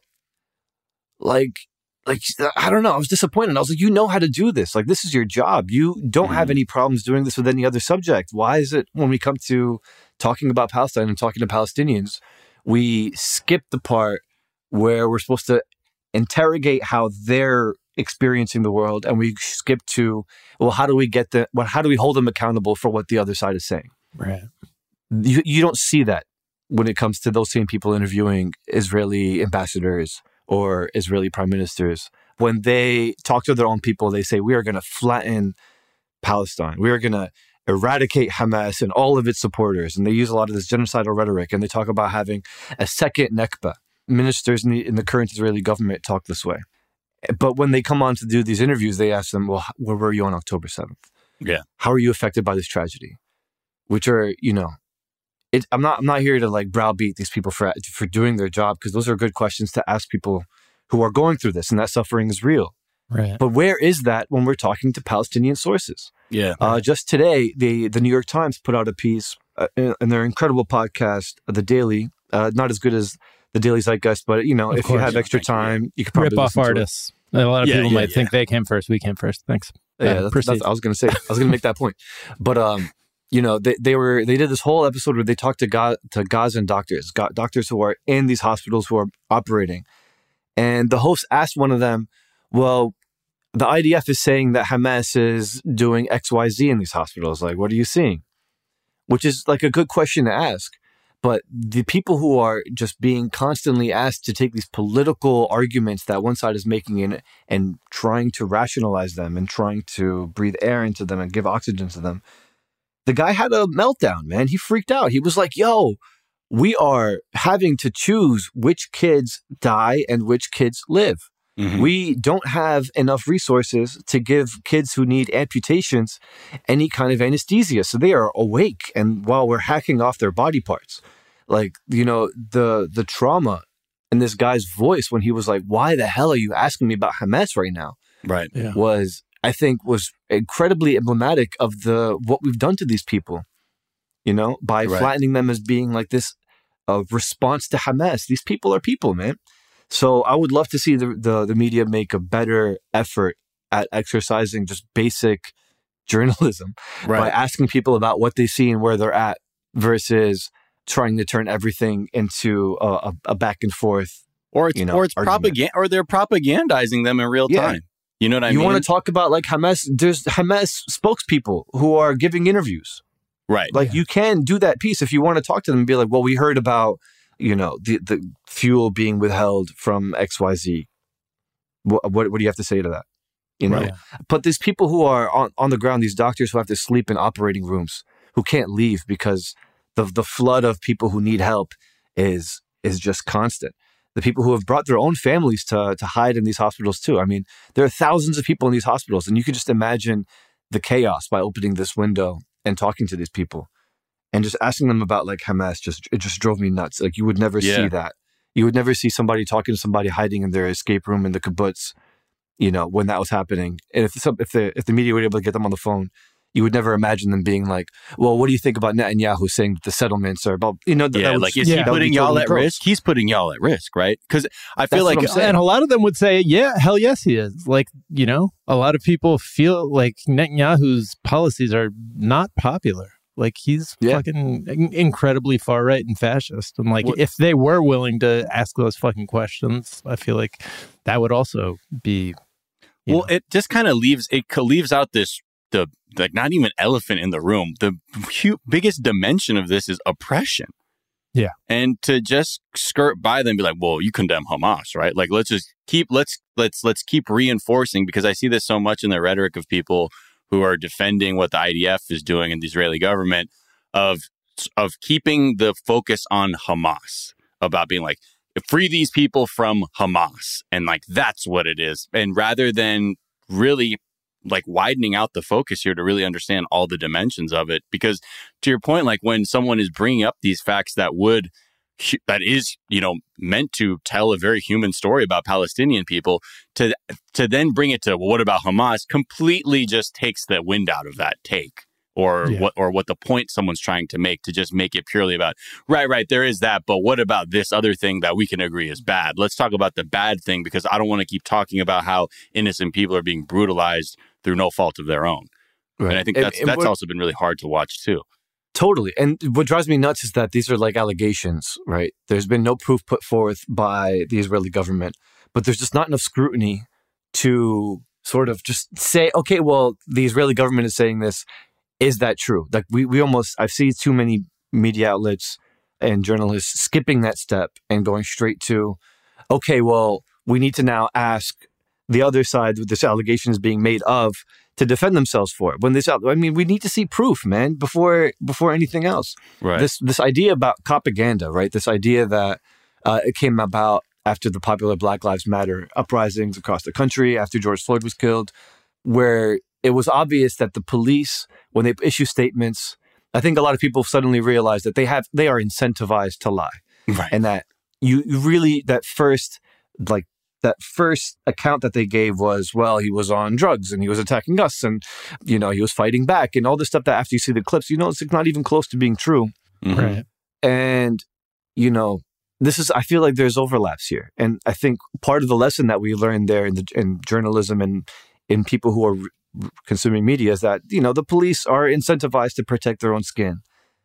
like... Like, I don't know. I was disappointed. I was like, you know how to do this. Like, this is your job. You don't mm-hmm. have any problems doing this with any other subject. Why is it when we come to talking about Palestine and talking to Palestinians, we skip the part where we're supposed to interrogate how they're experiencing the world, and we skip to, well, how do we get the, well, how do we hold them accountable for what the other side is saying? Right. You, you don't see that when it comes to those same people interviewing Israeli ambassadors or Israeli prime ministers. When they talk to their own people, they say, we are going to flatten Palestine. We are going to eradicate Hamas and all of its supporters. And they use a lot of this genocidal rhetoric. And they talk about having a second Nakba. Ministers in the, in the current Israeli government talk this way. But when they come on to do these interviews, they ask them, well, where were you on October seventh? Yeah. How are you affected by this tragedy? Which are, you know, It, I'm not. I'm not here to like browbeat these people for for doing their job, because those are good questions to ask people who are going through this, and that suffering is real. Right. But where is that when we're talking to Palestinian sources? Yeah. Uh, just today, the the New York Times put out a piece uh, in, in their incredible podcast, The Daily. Uh, not as good as the Daily Zeitgeist, but you know, of if course. you have extra time, you could probably rip off artists. A lot of yeah, people yeah, might yeah. think they came first. We came first. Thanks. Yeah, uh, that's, that's, I was going to say. I was going to make that point, but um. You know, they, they were they did this whole episode where they talked to Ga- to Gazan doctors, Ga- doctors who are in these hospitals who are operating. And the host asked one of them, well, the I D F is saying that Hamas is doing X Y Z in these hospitals. Like, what are you seeing? Which is like a good question to ask. But the people who are just being constantly asked to take these political arguments that one side is making in and trying to rationalize them and trying to breathe air into them and give oxygen to them. The guy had a meltdown, man. He freaked out. He was like, yo, we are having to choose which kids die and which kids live. Mm-hmm. We don't have enough resources to give kids who need amputations any kind of anesthesia. So they are awake. And while we're hacking off their body parts, like, you know, the the trauma in this guy's voice when he was like, why the hell are you asking me about Hamas right now? Right. Yeah. Was... I think was incredibly emblematic of the what we've done to these people, you know, by right. flattening them as being like this of response to Hamas. These people are people, man. So I would love to see the, the, the media make a better effort at exercising just basic journalism Right. by asking people about what they see and where they're at versus trying to turn everything into a, a, a back and forth. Or it's you know, or it's argument. propaganda, or they're propagandizing them in real Yeah. time. You know what I you mean? want to talk about like Hamas? There's Hamas spokespeople who are giving interviews. Right. Like you can do that piece if you want to talk to them and be like, well, we heard about, you know, the, the fuel being withheld from X Y Z. What, what, what do you have to say to that? You know, Right. but there's people who are on, on the ground, these doctors who have to sleep in operating rooms, who can't leave because the the flood of people who need help is is just constant. The people who have brought their own families to to hide in these hospitals too. I mean, there are thousands of people in these hospitals, and you could just imagine the chaos by opening this window and talking to these people and just asking them about like Hamas. Just it just drove me nuts. Like you would never Yeah. see that. You would never see somebody talking to somebody hiding in their escape room in the kibbutz, you know, when that was happening. And if some, if the if the media were able to get them on the phone, you would never imagine them being like, "Well, what do you think about Netanyahu saying that the settlements are about?" You know, that, yeah, that would, like is yeah, he that would putting be y'all totally at gross. risk? He's putting y'all at risk, right? Because I feel That's like what I'm saying. And a lot of them would say, yeah, hell yes, he is. Like, you know, a lot of people feel like Netanyahu's policies are not popular. Like, he's Yeah. fucking in- incredibly far right and fascist. And, like, What- if they were willing to ask those fucking questions, I feel like that would also be. you well, know. it just kind of leaves it co- leaves out this the like not even elephant in the room. The hu- biggest dimension of this is oppression. Yeah. And to just skirt by them and be like, well, you condemn Hamas, right? Like, let's just keep, let's, let's, let's keep reinforcing, because I see this so much in the rhetoric of people who are defending what the I D F is doing in the Israeli government of, of keeping the focus on Hamas, about being like, free these people from Hamas. And like, that's what it is. And rather than really like widening out the focus here to really understand all the dimensions of it. Because to your point, like when someone is bringing up these facts that would, that is, you know, meant to tell a very human story about Palestinian people, to to then bring it to, well, what about Hamas, completely just takes the wind out of that take. Or Yeah. what, or what the point someone's trying to make, to just make it purely about, right, right, there is that, but what about this other thing that we can agree is bad? Let's talk about the bad thing, because I don't want to keep talking about how innocent people are being brutalized through no fault of their own. Right. And I think And- that's and that's what- also been really hard to watch too. Totally. And what drives me nuts is that these are like allegations, right? There's been no proof put forth by the Israeli government, but there's just not enough scrutiny to sort of just say, okay, well, the Israeli government is saying this. Is that true? Like we, we almost, I've seen too many media outlets and journalists skipping that step and going straight to, okay, well, we need to now ask the other side that this allegation is being made of to defend themselves for it. When this, I mean, we need to see proof, man, before before anything else. Right. This this idea about propaganda, right? This idea that uh, it came about after the popular Black Lives Matter uprisings across the country, after George Floyd was killed, where it was obvious that the police, when they issue statements, I think a lot of people suddenly realize that they have they are incentivized to lie, right? And that you, you really that first like that first account that they gave was, well, he was on drugs and he was attacking us, and you know he was fighting back and all this stuff. That after you see the clips, you know it's not even close to being true, Mm-hmm. Right. and you know. This is, I feel like there's overlaps here. And I think part of the lesson that we learned there in the in journalism and in people who are r- consuming media is that, you know, the police are incentivized to protect their own skin.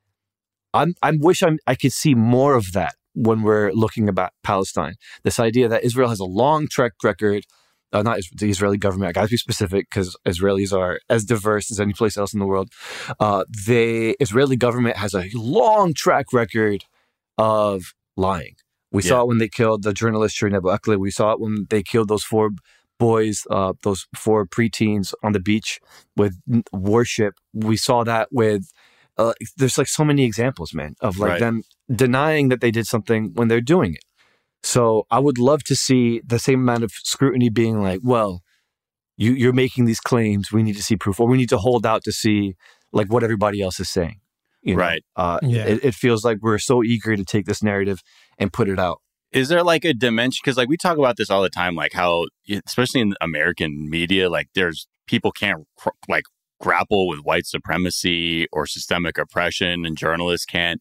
I'm, I wish I'm, I could see more of that when we're looking about Palestine. This idea that Israel has a long track record, uh, not Is- the Israeli government, I got to be specific because Israelis are as diverse as any place else in the world. Uh, the Israeli government has a long track record of lying. We Yeah. saw it when they killed the journalist Shirin Abu Akleh. We saw it when they killed those four boys, uh, those four preteens on the beach with n- worship. We saw that with, uh, there's like so many examples, man, of like Right. them denying that they did something when they're doing it. So I would love to see the same amount of scrutiny being like, well, you, you're making these claims. We need to see proof, or we need to hold out to see like what everybody else is saying. You know? Right. Uh, Yeah. it, it feels like we're so eager to take this narrative and put it out. Is there like a dimension? Because like we talk about this all the time, like how, especially in American media, like there's people can't cr- like grapple with white supremacy or systemic oppression, and journalists can't.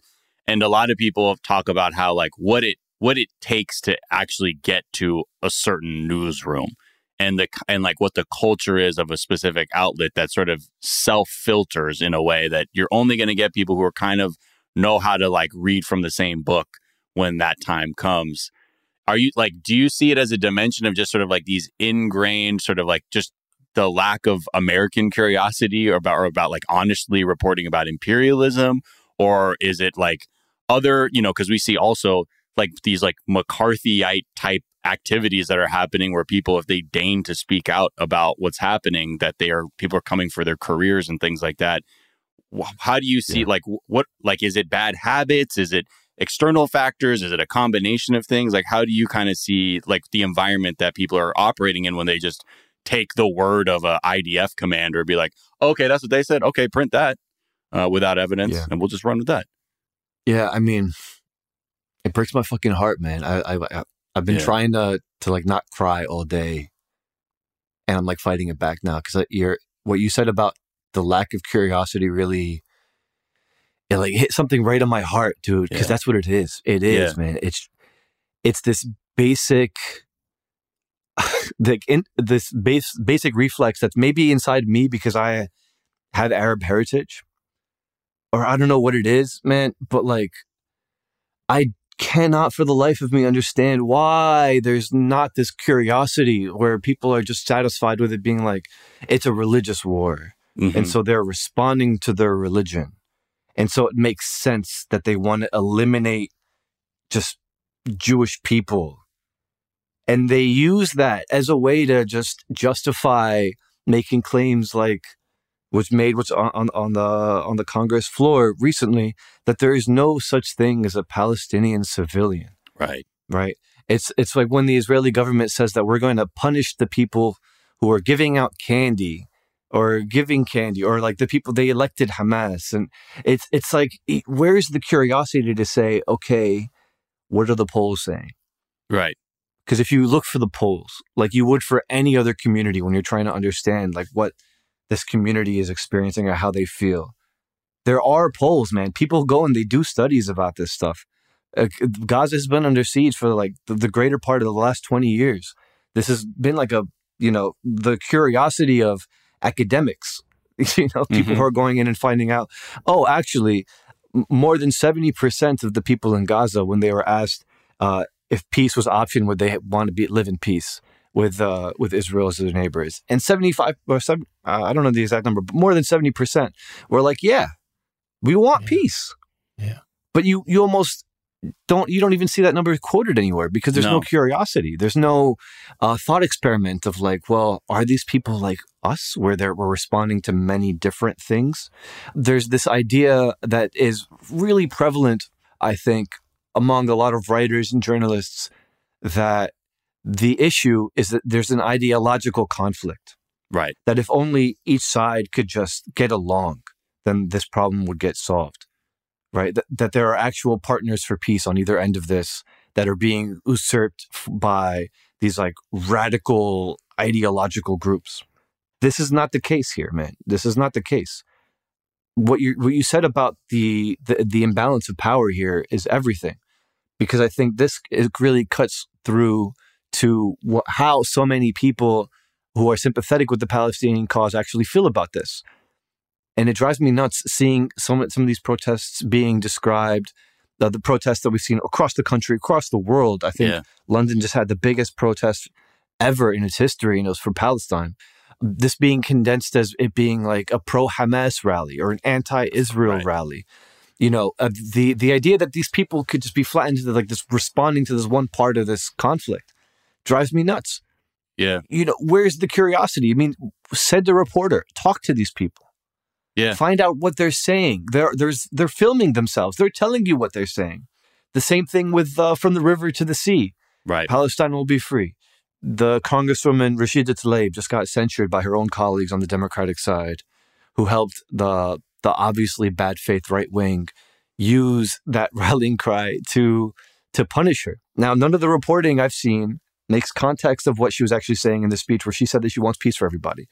And a lot of people talk about how like what it what it takes to actually get to a certain newsroom, and the and like what the culture is of a specific outlet that sort of self filters in a way that you're only going to get people who are kind of know how to like read from the same book when that time comes. Are you like, do you see it as a dimension of just sort of like these ingrained sort of like just the lack of American curiosity or about, or about like honestly reporting about imperialism? Or is it like other, you know, because we see also like these like McCarthyite type activities that are happening where people, if they deign to speak out about what's happening, that they are, people are coming for their careers and things like that. How do you see, yeah. like, what, like, is it bad habits? Is it external factors? Is it a combination of things? Like, how do you kind of see like the environment that people are operating in when they just take the word of a I D F commander and be like, okay, that's what they said. Okay, print that uh, without evidence, yeah. and we'll just run with that. Yeah, I mean, it breaks my fucking heart, man. I, I I've been yeah. trying to to like not cry all day, and I'm like fighting it back now because you're what you said about the lack of curiosity really. It like hit something right on my heart, dude, because yeah. that's what it is. It is, yeah. man. It's it's this basic, like in, this base basic reflex that's maybe inside me because I have Arab heritage, or I don't know what it is, man. But like, I cannot for the life of me understand why there's not this curiosity where people are just satisfied with it being like it's a religious war, mm-hmm. and so they're responding to their religion. And so it makes sense that they want to eliminate just Jewish people. And they use that as a way to just justify making claims like was made what's on, on, on the on the Congress floor recently, that there is no such thing as a Palestinian civilian. Right. Right. It's it's like when the Israeli government says that we're going to punish the people who are giving out candy or giving candy, or like the people they elected Hamas. And it's it's like, where's the curiosity to say, okay, what are the polls saying? Right. Because if you look for the polls, like you would for any other community when you're trying to understand like what this community is experiencing or how they feel, there are polls, man. People go and they do studies about this stuff. Uh, Gaza has been under siege for like the, the greater part of the last twenty years. This has been like a, you know, the curiosity of academics, you know, people mm-hmm. who are going in and finding out, oh, actually, m- more than seventy percent of the people in Gaza, when they were asked uh, if peace was an option, would they want to be live in peace with uh, with Israel as their neighbors? And seventy-five or seven, uh, I don't know the exact number, but more than seventy percent were like, yeah, we want yeah. peace. Yeah. But you you almost don't, you don't even see that number quoted anywhere because there's no, no curiosity. There's no uh, thought experiment of like, well, are these people like us where they're, we're responding to many different things? There's this idea that is really prevalent, I think, among a lot of writers and journalists, that the issue is that there's an ideological conflict. Right. That if only each side could just get along, then this problem would get solved. Right. That, that there are actual partners for peace on either end of this that are being usurped by these like radical ideological groups. This is not the case here, man. This is not the case. What you what you said about the the, the imbalance of power here is everything, because I think this it really cuts through to what, how so many people who are sympathetic with the Palestinian cause actually feel about this. And it drives me nuts seeing some, some of these protests being described, uh, the protests that we've seen across the country, across the world. I think yeah. London just had the biggest protest ever in its history, and it was for Palestine. This being condensed as it being like a pro-Hamas rally or an anti-Israel right. rally. You know, uh, the, the idea that these people could just be flattened into like this, responding to this one part of this conflict drives me nuts. Yeah. You know, where's the curiosity? I mean, send a reporter, talk to these people. Yeah. Find out what they're saying. They're there's they're filming themselves. They're telling you what they're saying. The same thing with uh, From the River to the Sea. Right. Palestine will be free. The Congresswoman Rashida Tlaib just got censured by her own colleagues on the Democratic side, who helped the the obviously bad faith right wing use that rallying cry to to punish her. Now, none of the reporting I've seen makes context of what she was actually saying in the speech, where she said that she wants peace for everybody.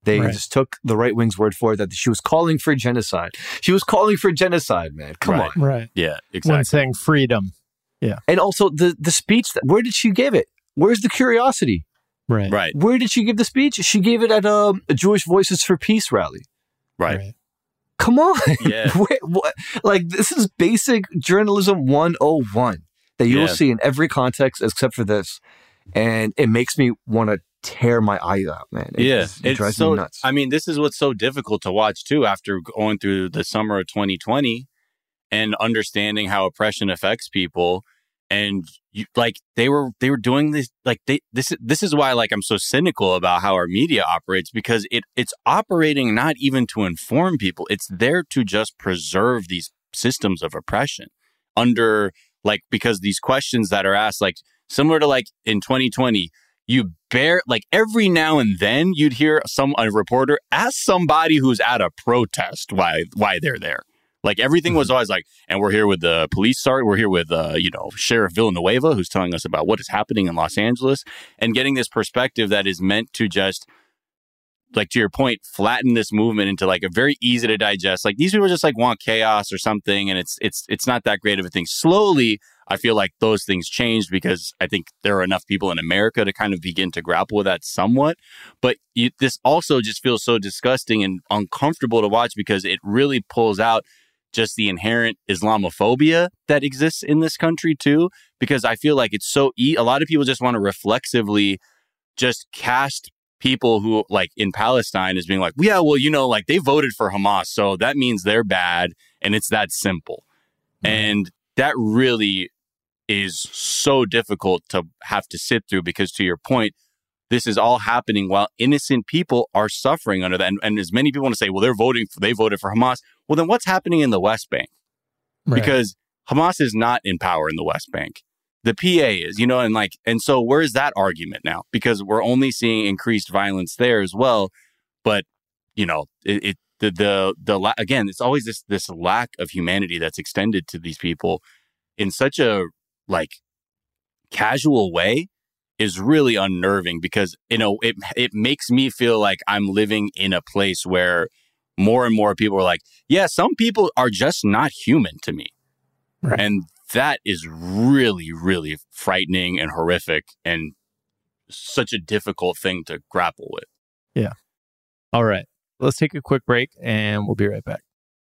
They Right. just took the right wing's word for it that she was calling for genocide. She was calling for genocide, man. Come Right. on. Right. Yeah, When saying freedom. Yeah. And also the the speech, that, where did she give it? Where's the curiosity? Right. Right. Where did she give the speech? She gave it at um, a Jewish Voices for Peace rally. Right. Come on. Yeah. Wait, what? Like, this is basic journalism one oh one that you will Yeah. see in every context except for this. And it makes me want to tear my eyes out, man. It, yeah, just- it it's drives so. me nuts. I mean, this is what's so difficult to watch too. After going through the summer of twenty twenty and understanding how oppression affects people, and you, like they were, they were doing this. Like they, this, this is why, like, I'm so cynical about how our media operates, because it, it's operating not even to inform people. It's there to just preserve these systems of oppression under, like, because these questions that are asked, like, similar to like in twenty twenty. You bear like every now and then you'd hear some a reporter ask somebody who's at a protest why why they're there. Like everything was always like, and we're here with the police. Sorry, we're here with uh, you know Sheriff Villanueva, who's telling us about what is happening in Los Angeles, and getting this perspective that is meant to just, like, to your point, flatten this movement into like a very easy to digest. Like these people just like want chaos or something, and it's it's it's not that great of a thing. Slowly, I feel like those things changed because I think there are enough people in America to kind of begin to grapple with that somewhat. But you, this also just feels so disgusting and uncomfortable to watch because it really pulls out just the inherent Islamophobia that exists in this country too. Because I feel like it's so e- a lot of people just want to reflexively just cast people who, like in Palestine, as being like, yeah, well, you know, like they voted for Hamas, so that means they're bad, and it's that simple. Mm-hmm. And that really is so difficult to have to sit through because, to your point, this is all happening while innocent people are suffering under that. And, and as many people want to say, well, they're voting for, they voted for Hamas. Well, then what's happening in the West Bank? Right. Because Hamas is not in power in the West Bank. The P A is, you know, and like, and so where's that argument now? Because we're only seeing increased violence there as well. But, you know, it, it the, the, the, la- again, it's always this, this lack of humanity that's extended to these people in such a, like, casual way is really unnerving because, you know, it it makes me feel like I'm living in a place where more and more people are like, yeah, some people are just not human to me. Right. And that is really, really frightening and horrific and such a difficult thing to grapple with. Yeah. All right. Let's take a quick break and we'll be right back.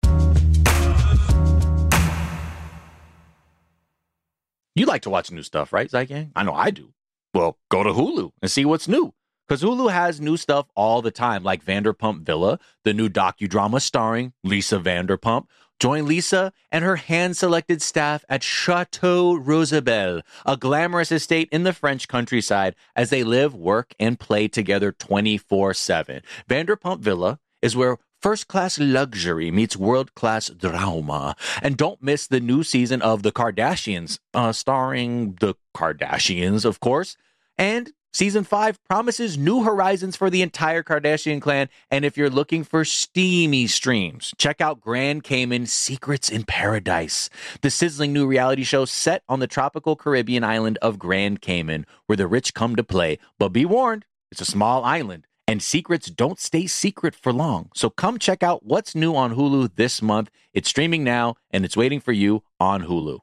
You like to watch new stuff, right, Zygang? I know I do. Well, go to Hulu and see what's new. Because Hulu has new stuff all the time, like Vanderpump Villa, the new docudrama starring Lisa Vanderpump. Join Lisa and her hand-selected staff at Chateau Rosabelle, a glamorous estate in the French countryside, as they live, work, and play together twenty-four seven. Vanderpump Villa is where first-class luxury meets world-class drama. And don't miss the new season of The Kardashians, uh, starring the Kardashians, of course. And season five promises new horizons for the entire Kardashian clan. And if you're looking for steamy streams, check out Grand Cayman Secrets in Paradise, the sizzling new reality show set on the tropical Caribbean island of Grand Cayman, where the rich come to play. But be warned, it's a small island. And secrets don't stay secret for long. So come check out what's new on Hulu this month. It's streaming now, and it's waiting for you on Hulu.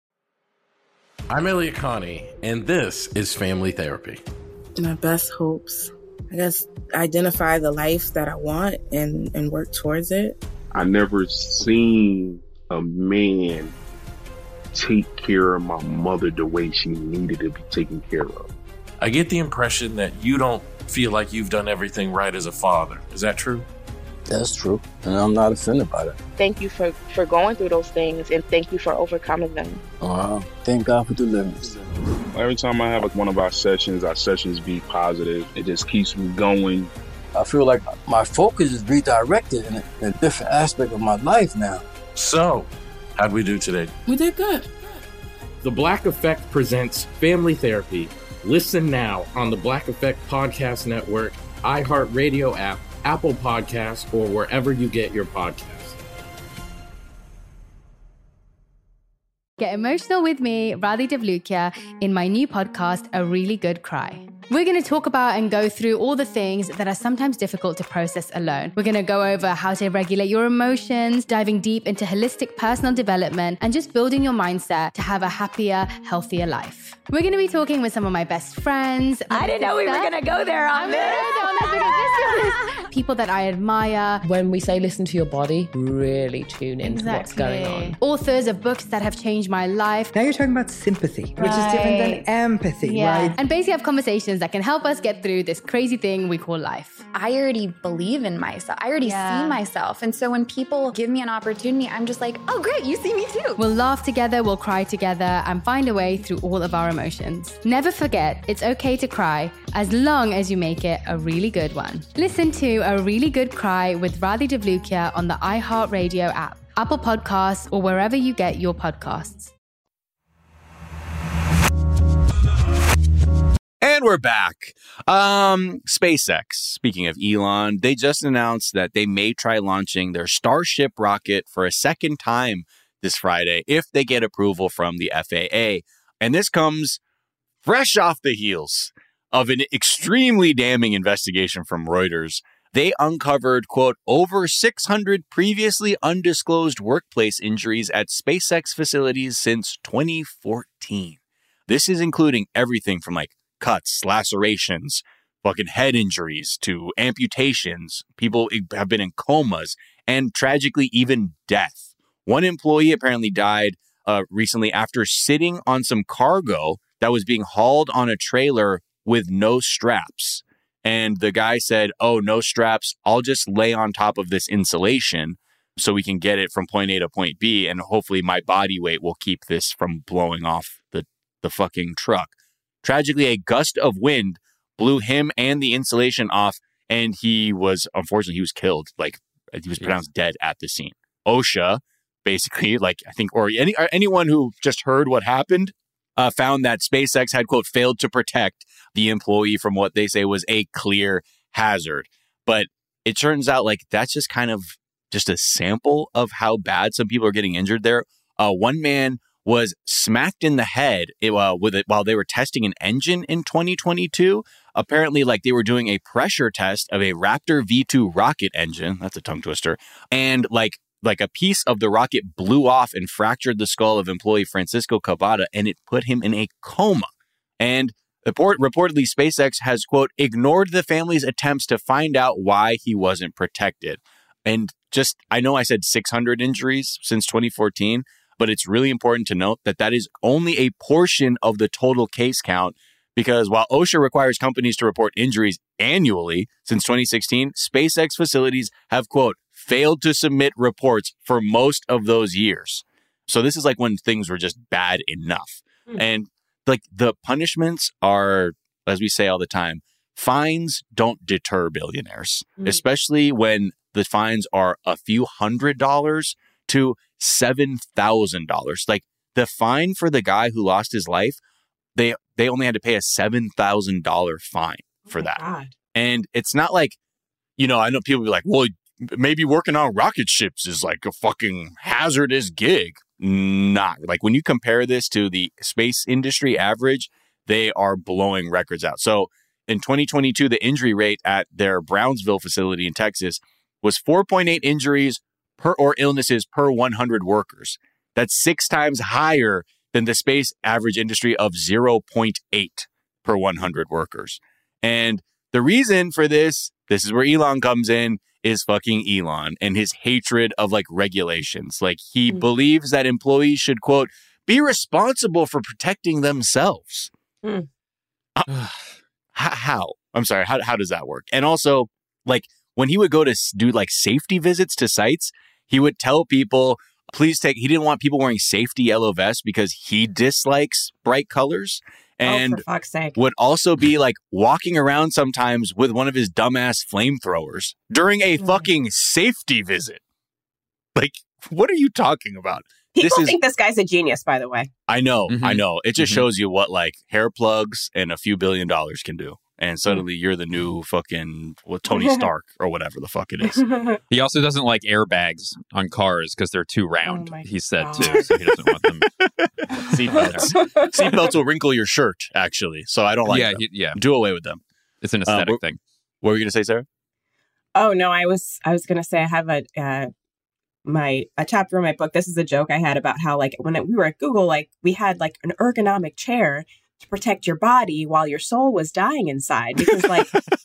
I'm Elliot Connie, and this is Family Therapy. My best hopes, I guess, identify the life that I want and, and work towards it. I never seen a man take care of my mother the way she needed to be taken care of. I get the impression that you don't feel like you've done everything right as a father. Is that true? That's true. And I'm not offended by that. Thank you for, for going through those things, and thank you for overcoming them. Wow. Thank God for deliverance. Every time I have like one of our sessions, our sessions be positive. It just keeps me going. I feel like my focus is redirected in a, in a different aspect of my life now. So, how'd we do today? We did good. The Black Effect presents Family Therapy. Listen now on the Black Effect Podcast Network, iHeartRadio app, Apple Podcasts, or wherever you get your podcasts. Get emotional with me, Radhi Devlukia, in my new podcast, A Really Good Cry. We're going to talk about and go through all the things that are sometimes difficult to process alone. We're going to go over how to regulate your emotions, diving deep into holistic personal development, and just building your mindset to have a happier, healthier life. We're going to be talking with some of my best friends. I didn't know we were going to go there on this. People that I admire. When we say listen to your body, really tune into Exactly. what's going on. Authors of books that have changed my life. Now you're talking about sympathy, which is different than empathy, Yeah. right? And basically have conversations that can help us get through this crazy thing we call life. I already believe in myself. I already Yeah. see myself. And so when people give me an opportunity, I'm just like, oh, great, you see me too. We'll laugh together, we'll cry together, and find a way through all of our emotions. Never forget, it's okay to cry as long as you make it a really good one. Listen to A Really Good Cry with Radhi Devlukia on the iHeartRadio app, Apple Podcasts, or wherever you get your podcasts. And we're back. Um, SpaceX, speaking of Elon, they just announced that they may try launching their Starship rocket for a second time this Friday if they get approval from the F A A. And this comes fresh off the heels of an extremely damning investigation from Reuters. They uncovered, quote, over six hundred previously undisclosed workplace injuries at SpaceX facilities since twenty fourteen. This is including everything from like cuts, lacerations, fucking head injuries to amputations. People have been in comas and tragically even death. One employee apparently died uh, recently after sitting on some cargo that was being hauled on a trailer with no straps. And the guy said, oh, no straps. I'll just lay on top of this insulation so we can get it from point A to point B. And hopefully my body weight will keep this from blowing off the, the fucking truck. Tragically, a gust of wind blew him and the insulation off. And he was, unfortunately, he was killed. Like, he was pronounced dead at the scene. OSHA, basically, like, I think, or any or anyone who just heard what happened, uh, found that SpaceX had, quote, failed to protect the employee from what they say was a clear hazard. But it turns out, like, that's just kind of just a sample of how bad some people are getting injured there. Uh, one man was smacked in the head uh, with it while they were testing an engine in twenty twenty-two. Apparently, like, they were doing a pressure test of a Raptor V two rocket engine. That's a tongue twister. And like, like a piece of the rocket blew off and fractured the skull of employee Francisco Cavada, and it put him in a coma. And report, reportedly, SpaceX has, quote, ignored the family's attempts to find out why he wasn't protected. And just, I know I said six hundred injuries since twenty fourteen, but it's really important to note that that is only a portion of the total case count, because while OSHA requires companies to report injuries annually since twenty sixteen, SpaceX facilities have, quote, failed to submit reports for most of those years. So this is like when things were just bad enough. Mm. And like the punishments are, as we say all the time, fines don't deter billionaires, mm. especially when the fines are a few hundred dollars to seven thousand dollars. Like the fine for the guy who lost his life, they they only had to pay a seven thousand dollars fine for oh that. God. And it's not like, you know, I know people be like, well, maybe working on rocket ships is like a fucking hazardous gig. Not like when you compare this to the space industry average, they are blowing records out. So in twenty twenty-two, the injury rate at their Brownsville facility in Texas was four point eight injuries per or illnesses per one hundred workers. That's six times higher than the space average industry of zero point eight per one hundred workers. And the reason for this, this is where Elon comes in, is fucking Elon and his hatred of like regulations. Like he mm. believes that employees should, quote, be responsible for protecting themselves. Mm. Uh, how? I'm sorry. How, how does that work? And also, like when he would go to do like safety visits to sites, he would tell people, please take, he didn't want people wearing safety yellow vests because he dislikes bright colors. And oh, for fuck's sake. Would also be like walking around sometimes with one of his dumbass flamethrowers during a fucking safety visit. Like, what are you talking about? People this is, think this guy's a genius, by the way. I know, mm-hmm. I know. It just mm-hmm. shows you what like hair plugs and a few billion dollars can do. and suddenly you're the new fucking well, Tony Stark or whatever the fuck it is. He also doesn't like airbags on cars because they're too round. Oh he said God. too, so he doesn't want them. Seatbelts. Seatbelts will wrinkle your shirt, actually. So I don't like yeah, them. He, yeah, do away with them. It's an aesthetic uh, thing. What were you going to say, Sarah? Oh no, I was I was going to say I have a uh, my a chapter in my book. This is a joke I had about how like when it, we were at Google, like we had like an ergonomic chair to protect your body while your soul was dying inside, because like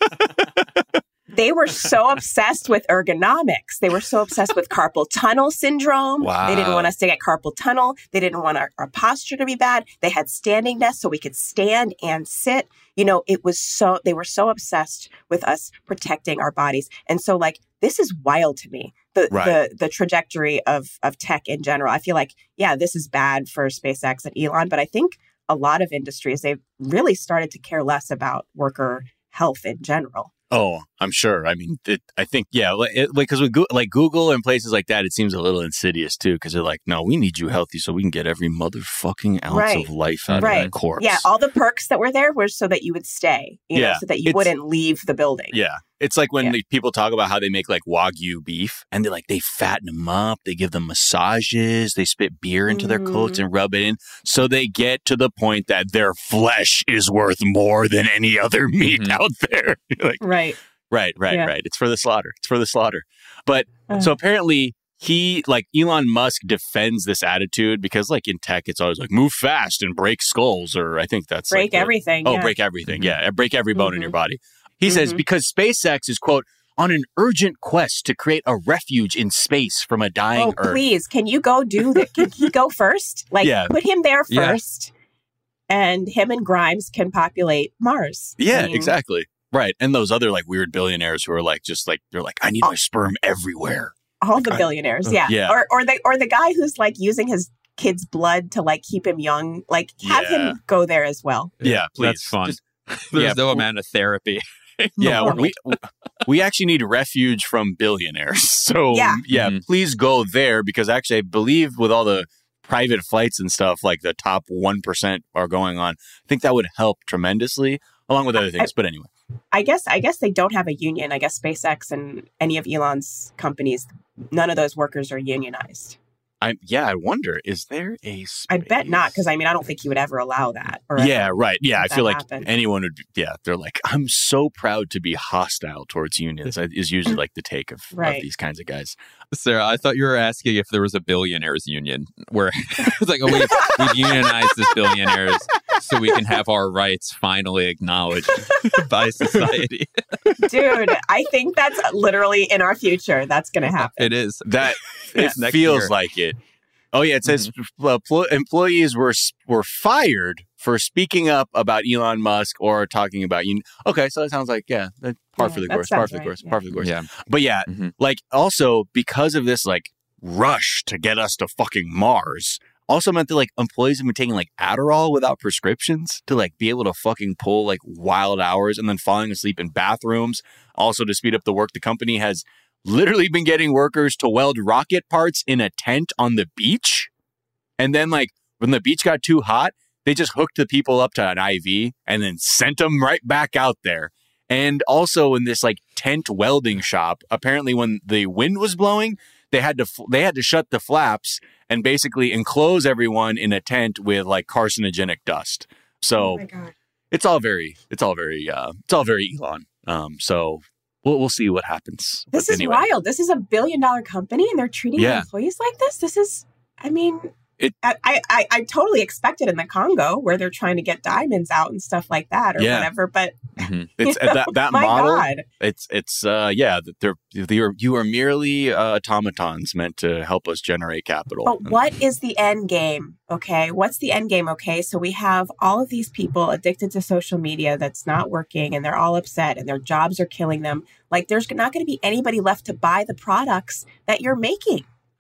they were so obsessed with ergonomics. They were so obsessed with carpal tunnel syndrome. Wow. They didn't want us to get carpal tunnel. They didn't want our, our posture to be bad. They had standing desks so we could stand and sit. You know, it was so, they were so obsessed with us protecting our bodies. And so like, this is wild to me, the, right. the, the trajectory of, of tech in general. I feel like, yeah, this is bad for SpaceX and Elon, but I think a lot of industries, they've really started to care less about worker health in general. Oh, I'm sure. I mean, it, I think, yeah, because with Go- like Google and places like that, it seems a little insidious too, because they're like, no, we need you healthy so we can get every motherfucking ounce right. of life out right. of that corpse. Yeah, all the perks that were there were so that you would stay, you yeah, know, so that you wouldn't leave the building. Yeah. It's like when yeah. the people talk about how they make like Wagyu beef and they like, they fatten them up, they give them massages, they spit beer into mm. their coats and rub it in. So they get to the point that their flesh is worth more than any other meat mm-hmm. out there. like, right. Right, right, yeah. right. It's for the slaughter. It's for the slaughter. But uh. so apparently he, like Elon Musk defends this attitude because like in tech, it's always like move fast and break skulls, or I think that's break like the, everything. Oh, yeah. break everything. Mm-hmm. Yeah. Break every bone mm-hmm. in your body. He mm-hmm. says because SpaceX is, quote, on an urgent quest to create a refuge in space from a dying oh, Earth. Please, can you go do that? Can he go first? Like yeah. put him there first yeah. and him and Grimes can populate Mars. Yeah, I mean, exactly. Right. And those other like weird billionaires who are like, just like, they're like, I need my sperm everywhere. All the billionaires. Yeah. yeah. Or, or the, or the guy who's like using his kid's blood to like keep him young, like have yeah. him go there as well. Yeah. Please. That's fun. Just, There's yeah, no amount of therapy. yeah. We, we actually need refuge from billionaires. So yeah, yeah mm-hmm. please go there, because actually I believe with all the private flights and stuff, like the top one percent are going on. I think that would help tremendously along with other things. I, but anyway. I guess I guess they don't have a union. I guess SpaceX and any of Elon's companies, none of those workers are unionized. I yeah, I wonder, is there a space? I bet not, because I mean, I don't think he would ever allow that. Or yeah, right. Yeah, I feel like happen. anyone would. Yeah, they're like, I'm so proud to be hostile towards unions. Is usually like the take of, right. of these kinds of guys. Sarah, I thought you were asking if there was a billionaires union where it's like, oh, we've, we've unionized as billionaires so we can have our rights finally acknowledged by society. Dude, I think that's literally in our future. That's going to happen. It is. That it feels year. like it. Oh yeah, it says mm-hmm. uh, pl- employees were were fired for speaking up about Elon Musk or talking about you. Okay, so it sounds like yeah, that's par yeah, for the course, par for the course, right, par for the course. Yeah, but yeah, mm-hmm. like also because of this like rush to get us to fucking Mars, also meant that like employees have been taking like Adderall without prescriptions to like be able to fucking pull like wild hours and then falling asleep in bathrooms. Also to speed up the work, the company has literally been getting workers to weld rocket parts in a tent on the beach. And then, like, when the beach got too hot, they just hooked the people up to an I V and then sent them right back out there. And also in this, like, tent welding shop, apparently when the wind was blowing, they had to they had to shut the flaps and basically enclose everyone in a tent with, like, carcinogenic dust. So oh my God. it's all very, it's all very, uh, it's all very Elon. Um, so... We'll, we'll see what happens. This but is anyway. wild. This is a billion dollar company and they're treating yeah. their employees like this. This is, I mean, it, I, I, I totally expect it in the Congo where they're trying to get diamonds out and stuff like that or yeah. whatever. But mm-hmm. it's uh, that, that my model. God. It's, it's, uh, yeah, they're, they're, you are merely uh, automatons meant to help us generate capital. But what is the end game? Okay. What's the end game? Okay. So we have all of these people addicted to social media that's not working and they're all upset and their jobs are killing them. Like there's not going to be anybody left to buy the products that you're making.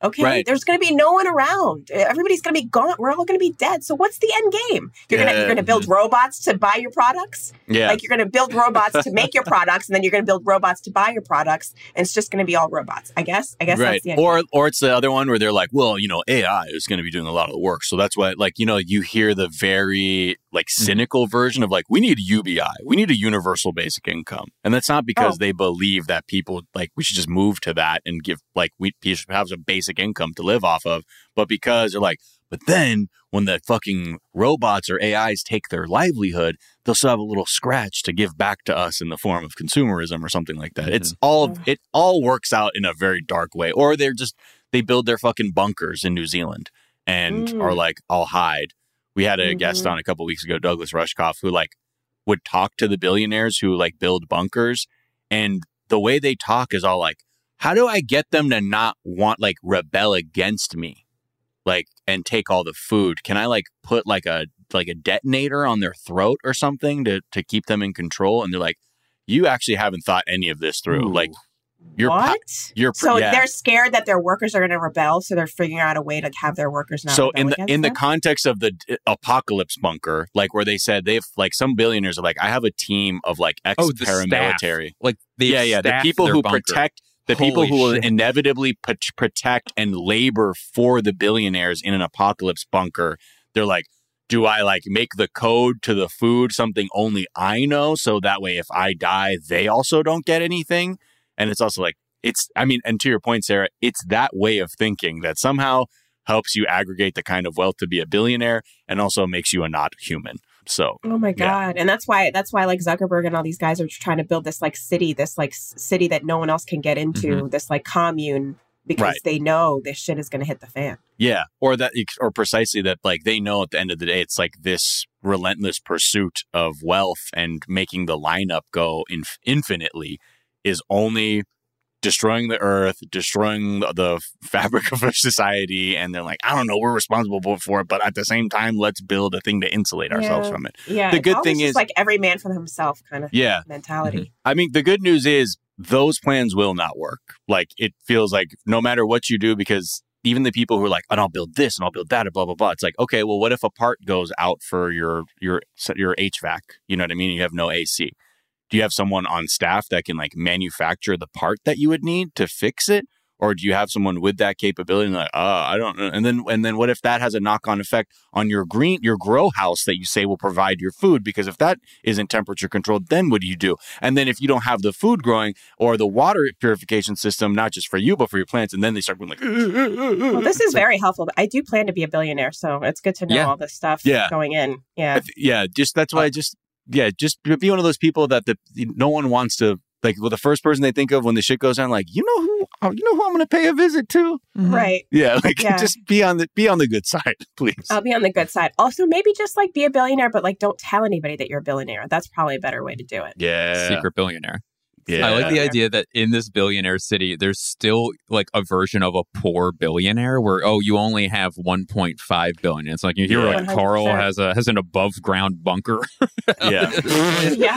Okay, Right. there's going to be no one around. Everybody's going to be gone. We're all going to be dead. So what's the end game? You're Yeah. going to you're going to build robots to buy your products. Yeah. Like you're going to build robots to make your products, and then you're going to build robots to buy your products, and it's just going to be all robots. I guess. I guess right. that's the end. Or game. or it's the other one where they're like, well, you know, A I is going to be doing a lot of the work. So that's why, like, you know, you hear the very like cynical version of like, we need U B I. We need a universal basic income. And that's not because Oh. they believe that people like we should just move to that and give like we people should have a basic income to live off of, but because they're like, but then when the fucking robots or A Is take their livelihood, they'll still have a little scratch to give back to us in the form of consumerism or something like that. It's all it all works out in a very dark way. Or they're just they build their fucking bunkers in New Zealand and Mm. are like, I'll hide. We had a guest Mhm. on a couple weeks ago, Douglas Rushkoff, who like would talk to the billionaires who like build bunkers, and the way they talk is all like, how do I get them to not want like rebel against me, like and take all the food? Can I like put like a like a detonator on their throat or something to to keep them in control? And they're like, you actually haven't thought any of this through. Ooh. Like you're po- What? you're So yeah. they're scared that their workers are going to rebel, so they're figuring out a way to have their workers not So rebel in the against in the them? context of the d- apocalypse bunker, like where they said they've like some billionaires are like, I have a team of like ex Oh, the staff. paramilitary, Like they've yeah, yeah, the staffed people their who bunker. protect the people Holy who will shit. inevitably p- protect and labor for the billionaires in an apocalypse bunker. They're like, do I like make the code to the food something only I know, so that way if I die, they also don't get anything? And it's also like, it's, I mean, and to your point, Sarah, it's that way of thinking that somehow helps you aggregate the kind of wealth to be a billionaire and also makes you a not human. So, Oh my yeah. god! And that's why that's why like Zuckerberg and all these guys are trying to build this like city, this like s- city that no one else can get into, Mhm. this like commune, because Right. they know this shit is going to hit the fan. Yeah, or that, or precisely that, like they know at the end of the day, it's like this relentless pursuit of wealth and making the lineup go inf- infinitely is only destroying the earth, destroying the, the fabric of our society, and they're like, I don't know, we're responsible for it, but at the same time, let's build a thing to insulate ourselves Yeah. from it. Yeah, the it's good always thing just is, like every man for himself kind of Yeah. mentality. I mean, the good news is those plans will not work. Like it feels like no matter what you do, because even the people who are like, and I'll build this and I'll build that and blah, blah, blah. It's like, okay, well, what if a part goes out for your, your, your H V A C? You know what I mean? You have no A C. Do you have someone on staff that can like manufacture the part that you would need to fix it? Or do you have someone with that capability and like, oh, I don't know. And then, and then what if that has a knock-on effect on your green, your grow house that you say will provide your food? Because if that isn't temperature controlled, then what do you do? And then if you don't have the food growing or the water purification system, not just for you, but for your plants, and then they start being like, Well, this is very helpful. I do plan to be a billionaire, so it's good to know Yeah. all this stuff Yeah. going in. Yeah. I th- yeah, just that's why I just yeah, just be one of those people that the no one wants to like. Well, the first person they think of when the shit goes down, like you know who oh, you know who I'm going to pay a visit to, Right. Yeah, like Yeah. just be on the be on the good side, please. I'll be on the good side. Also, maybe just like be a billionaire, but like don't tell anybody that you're a billionaire. That's probably a better way to do it. Yeah, Secret billionaire. Yeah. I like the idea that in this billionaire city, there's still like a version of a poor billionaire where, oh, you only have one point five billion. It's like you hear Yeah. like Carl one hundred percent. has a has an above ground bunker. Yeah. Yeah.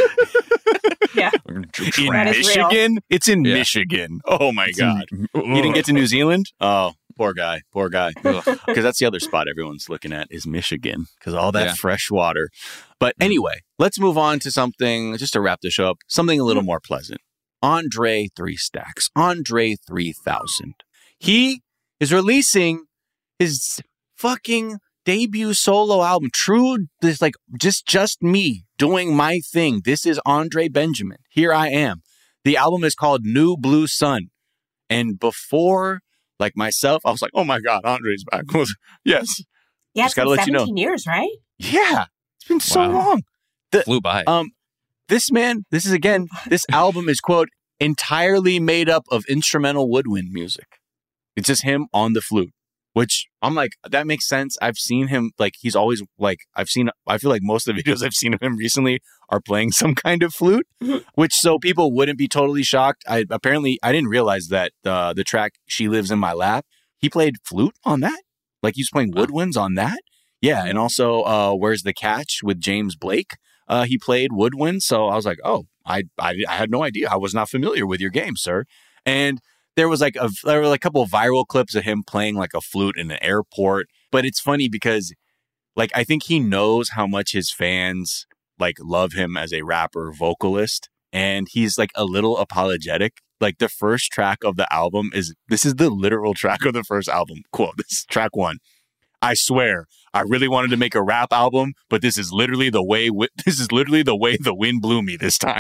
Yeah. In That is real. Michigan, it's in Yeah. Michigan. Oh my It's in- god, you didn't get to New Zealand? Oh, poor guy, poor guy. Because that's the other spot everyone's looking at is Michigan because all that Yeah. fresh water. But anyway, let's move on to something just to wrap the show up. Something a little more pleasant. Andre Three Stacks, Andre three thousand. He is releasing his fucking debut solo album. True, this like just just me doing my thing. This is Andre Benjamin. Here I am. The album is called New Blue Sun. And before, like myself, I was like, oh my God, Andre's back. Yes. Yeah, Just it's gotta been let you know. seventeen years, right? Yeah. It's been so Wow. long. The, Flew by. um, this man, this is again, this album is, quote, entirely made up of instrumental woodwind music. It's just him on the flute, which I'm like, that makes sense. I've seen him, like, he's always, like, I've seen, I feel like most of the videos I've seen of him recently are playing some kind of flute, which so people wouldn't be totally shocked. I apparently, I didn't realize that uh, the track She Lives in My Lap, he played flute on that. Like, he's playing woodwinds on that. Yeah. And also, uh, Where's the Catch with James Blake? Uh, he played woodwind. So I was like, oh, I, I I had no idea. I was not familiar with your game, sir. And there was like a there were like a couple of viral clips of him playing like a flute in an airport. But it's funny because like I think he knows how much his fans like love him as a rapper vocalist, and he's like a little apologetic. Like the first track of the album is this is the literal track of the first album. Quote, this is track one. I swear, I really wanted to make a rap album, but this is literally the way w- this is literally the way the wind blew me this time.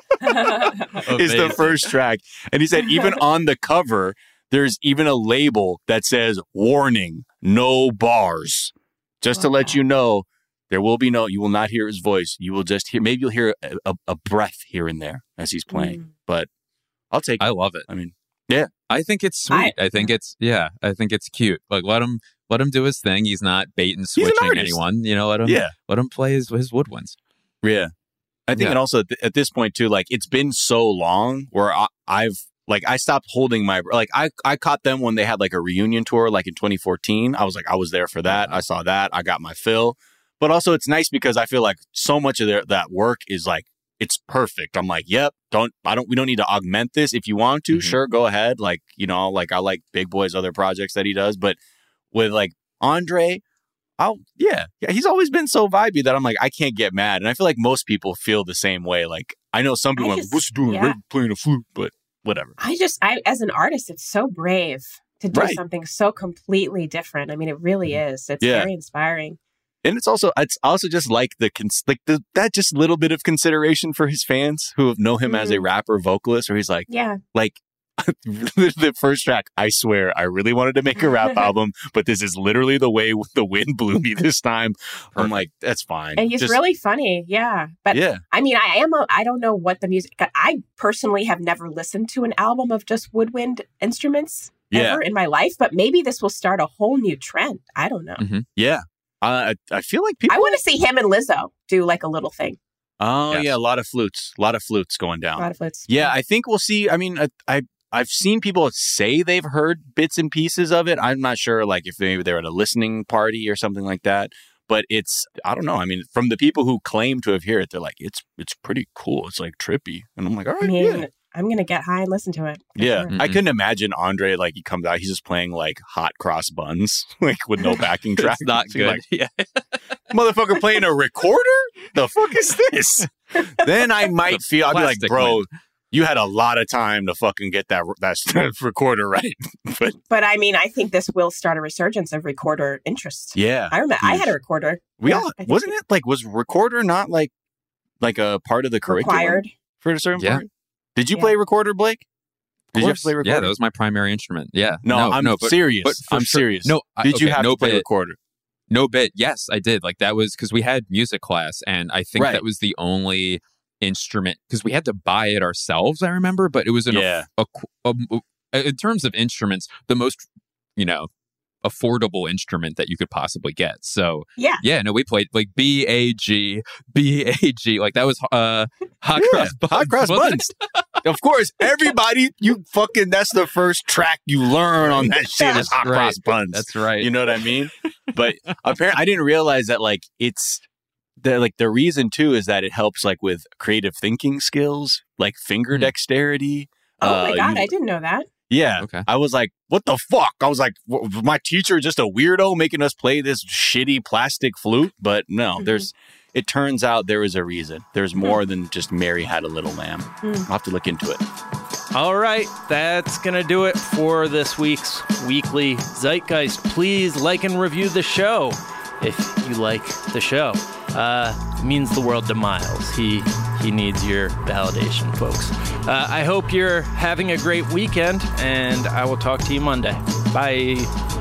Is the first track. And he said even on the cover, there's even a label that says warning, no bars. Just to let you know, there will be no, you will not hear his voice. You will just hear, maybe you'll hear a, a, a breath here and there as he's playing. Mm. But I'll take it. I love it. I mean, yeah. I think it's sweet. I, I think it's, yeah, I think it's cute. Like, let him, let him do his thing. He's not bait and switching anyone. You know, let him, yeah. let him play his, his woodwinds. Yeah. I think, yeah. and also th- at this point too, like it's been so long where I, I've, like, I stopped holding my, like, I, I caught them when they had like a reunion tour, like in twenty fourteen. I was like, I was there for that. I saw that. I got my fill. But also it's nice because I feel like so much of their, that work is like, it's perfect. I'm like, yep, don't, I don't, we don't need to augment this. If you want to, mm-hmm. sure, go ahead. Like, you know, like I like Big Boy's other projects that he does. But with like Andre, I'll, yeah, yeah, he's always been so vibey that I'm like, I can't get mad. And I feel like most people feel the same way. Like, I know some people are like, what's he doing? Yeah. Playing a flute, but whatever. I just, I as an artist, it's so brave to do right. something so completely different. I mean, it really is. It's yeah. very inspiring. And it's also, it's also just like the, like the, that just little bit of consideration for his fans who know him mm-hmm. as a rapper vocalist, where he's like, yeah, like the first track, I swear, I really wanted to make a rap album, but this is literally the way the wind blew me this time. I'm like, that's fine. And he's just, really funny. Yeah. But yeah. I mean, I am, a, I don't know what the music, I personally have never listened to an album of just woodwind instruments yeah. ever in my life, but maybe this will start a whole new trend. I don't know. Mm-hmm. Yeah. Uh, I, I feel like people... I want to see him and Lizzo do like a little thing. Oh, yes. yeah. A lot of flutes. A lot of flutes going down. A lot of flutes. Yeah, I think we'll see. I mean, I, I, I've seen people say they've heard bits and pieces of it. I'm not sure like if maybe they're at a listening party or something like that. But it's, I don't know. I mean, from the people who claim to have heard it, they're like, it's it's pretty cool. It's like trippy. And I'm like, all right, I mean, yeah. I'm going to get high and listen to it. Yeah. Sure. Mm-hmm. I couldn't imagine Andre, like, he comes out, he's just playing, like, hot cross buns, like, with no backing track. It's not good. Like, yeah. Motherfucker playing a recorder? The fuck is this? Then I might feel, I'll be like, bro, one. You had a lot of time to fucking get that, that recorder right. but, but, I mean, I think this will start a resurgence of recorder interest. Yeah. I remember, huge. I had a recorder. We yeah, all, wasn't it, like, was recorder not, like, like a part of the curriculum? Required. For a certain yeah. part? Did you yeah. play recorder, Blake? Did you have to play recorder? Yeah, that was my primary instrument. Yeah. No, no I'm no, but, serious. But I'm sure. serious. No, did okay, you have no to play bit, recorder? No bit. Yes, I did. Like that was because we had music class, and I think right. that was the only instrument because we had to buy it ourselves. I remember, but it was an yeah. a, a, a, in terms of instruments, the most you know affordable instrument that you could possibly get. So yeah, yeah. No, we played like B A G B A G. Like that was uh hot yeah, cross buns. Hot cross buns. Of course, everybody, you fucking, that's the first track you learn on that shit is hot right. cross buns. That's right. You know what I mean? But apparently, I didn't realize that, like, it's, the, like, the reason, too, is that it helps, like, with creative thinking skills, like finger mm. dexterity. Oh, uh, my God, you, I didn't know that. Yeah. Okay. I was like, what the fuck? I was like, was my teacher just a weirdo making us play this shitty plastic flute? But no, mm-hmm. there's, it turns out there is a reason. There's more than just Mary Had a Little Lamb. Mm. I'll have to look into it. All right, that's going to do it for this week's Weekly Zeitgeist. Please like and review the show if you like the show. Uh, it means the world to Miles. He he needs your validation, folks. Uh, I hope you're having a great weekend, and I will talk to you Monday. Bye.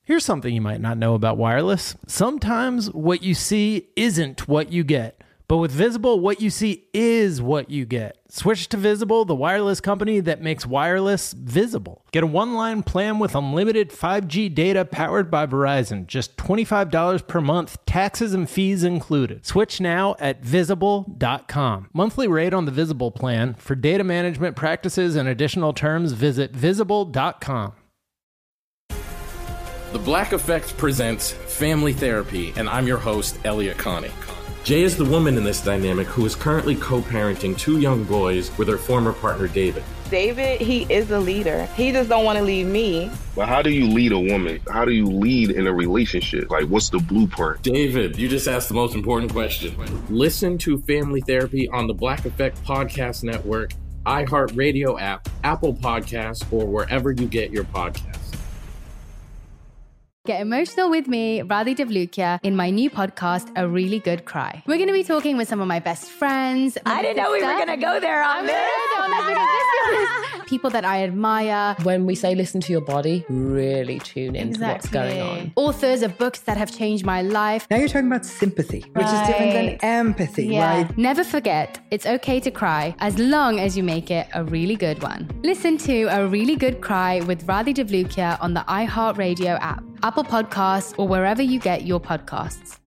Here's something you might not know about wireless. Sometimes what you see isn't what you get. But with Visible, what you see is what you get. Switch to Visible, the wireless company that makes wireless visible. Get a one-line plan with unlimited five G data powered by Verizon. Just twenty-five dollars per month, taxes and fees included. Switch now at visible dot com. Monthly rate on the Visible plan. For data management practices and additional terms, visit visible dot com. The Black Effect presents Family Therapy, and I'm your host, Elliot Connie. Jay is the woman in this dynamic who is currently co-parenting two young boys with her former partner, David. David, he is a leader. He just don't want to leave me. But how do you lead a woman? How do you lead in a relationship? Like, what's the blueprint? David, you just asked the most important question. Listen to Family Therapy on the Black Effect Podcast Network, iHeartRadio app, Apple Podcasts, or wherever you get your podcasts. Get emotional with me, Radhi Devlukia, in my new podcast, A Really Good Cry. We're going to be talking with some of my best friends. I didn't know we were going to go there on this. People that I admire. When we say listen to your body, really tune into Exactly. what's going on. Authors of books that have changed my life. Now you're talking about sympathy, which is different than empathy, Yeah. right? Never forget, it's okay to cry as long as you make it a really good one. Listen to A Really Good Cry with Radhi Devlukia on the iHeartRadio app, Apple Podcasts, or wherever you get your podcasts.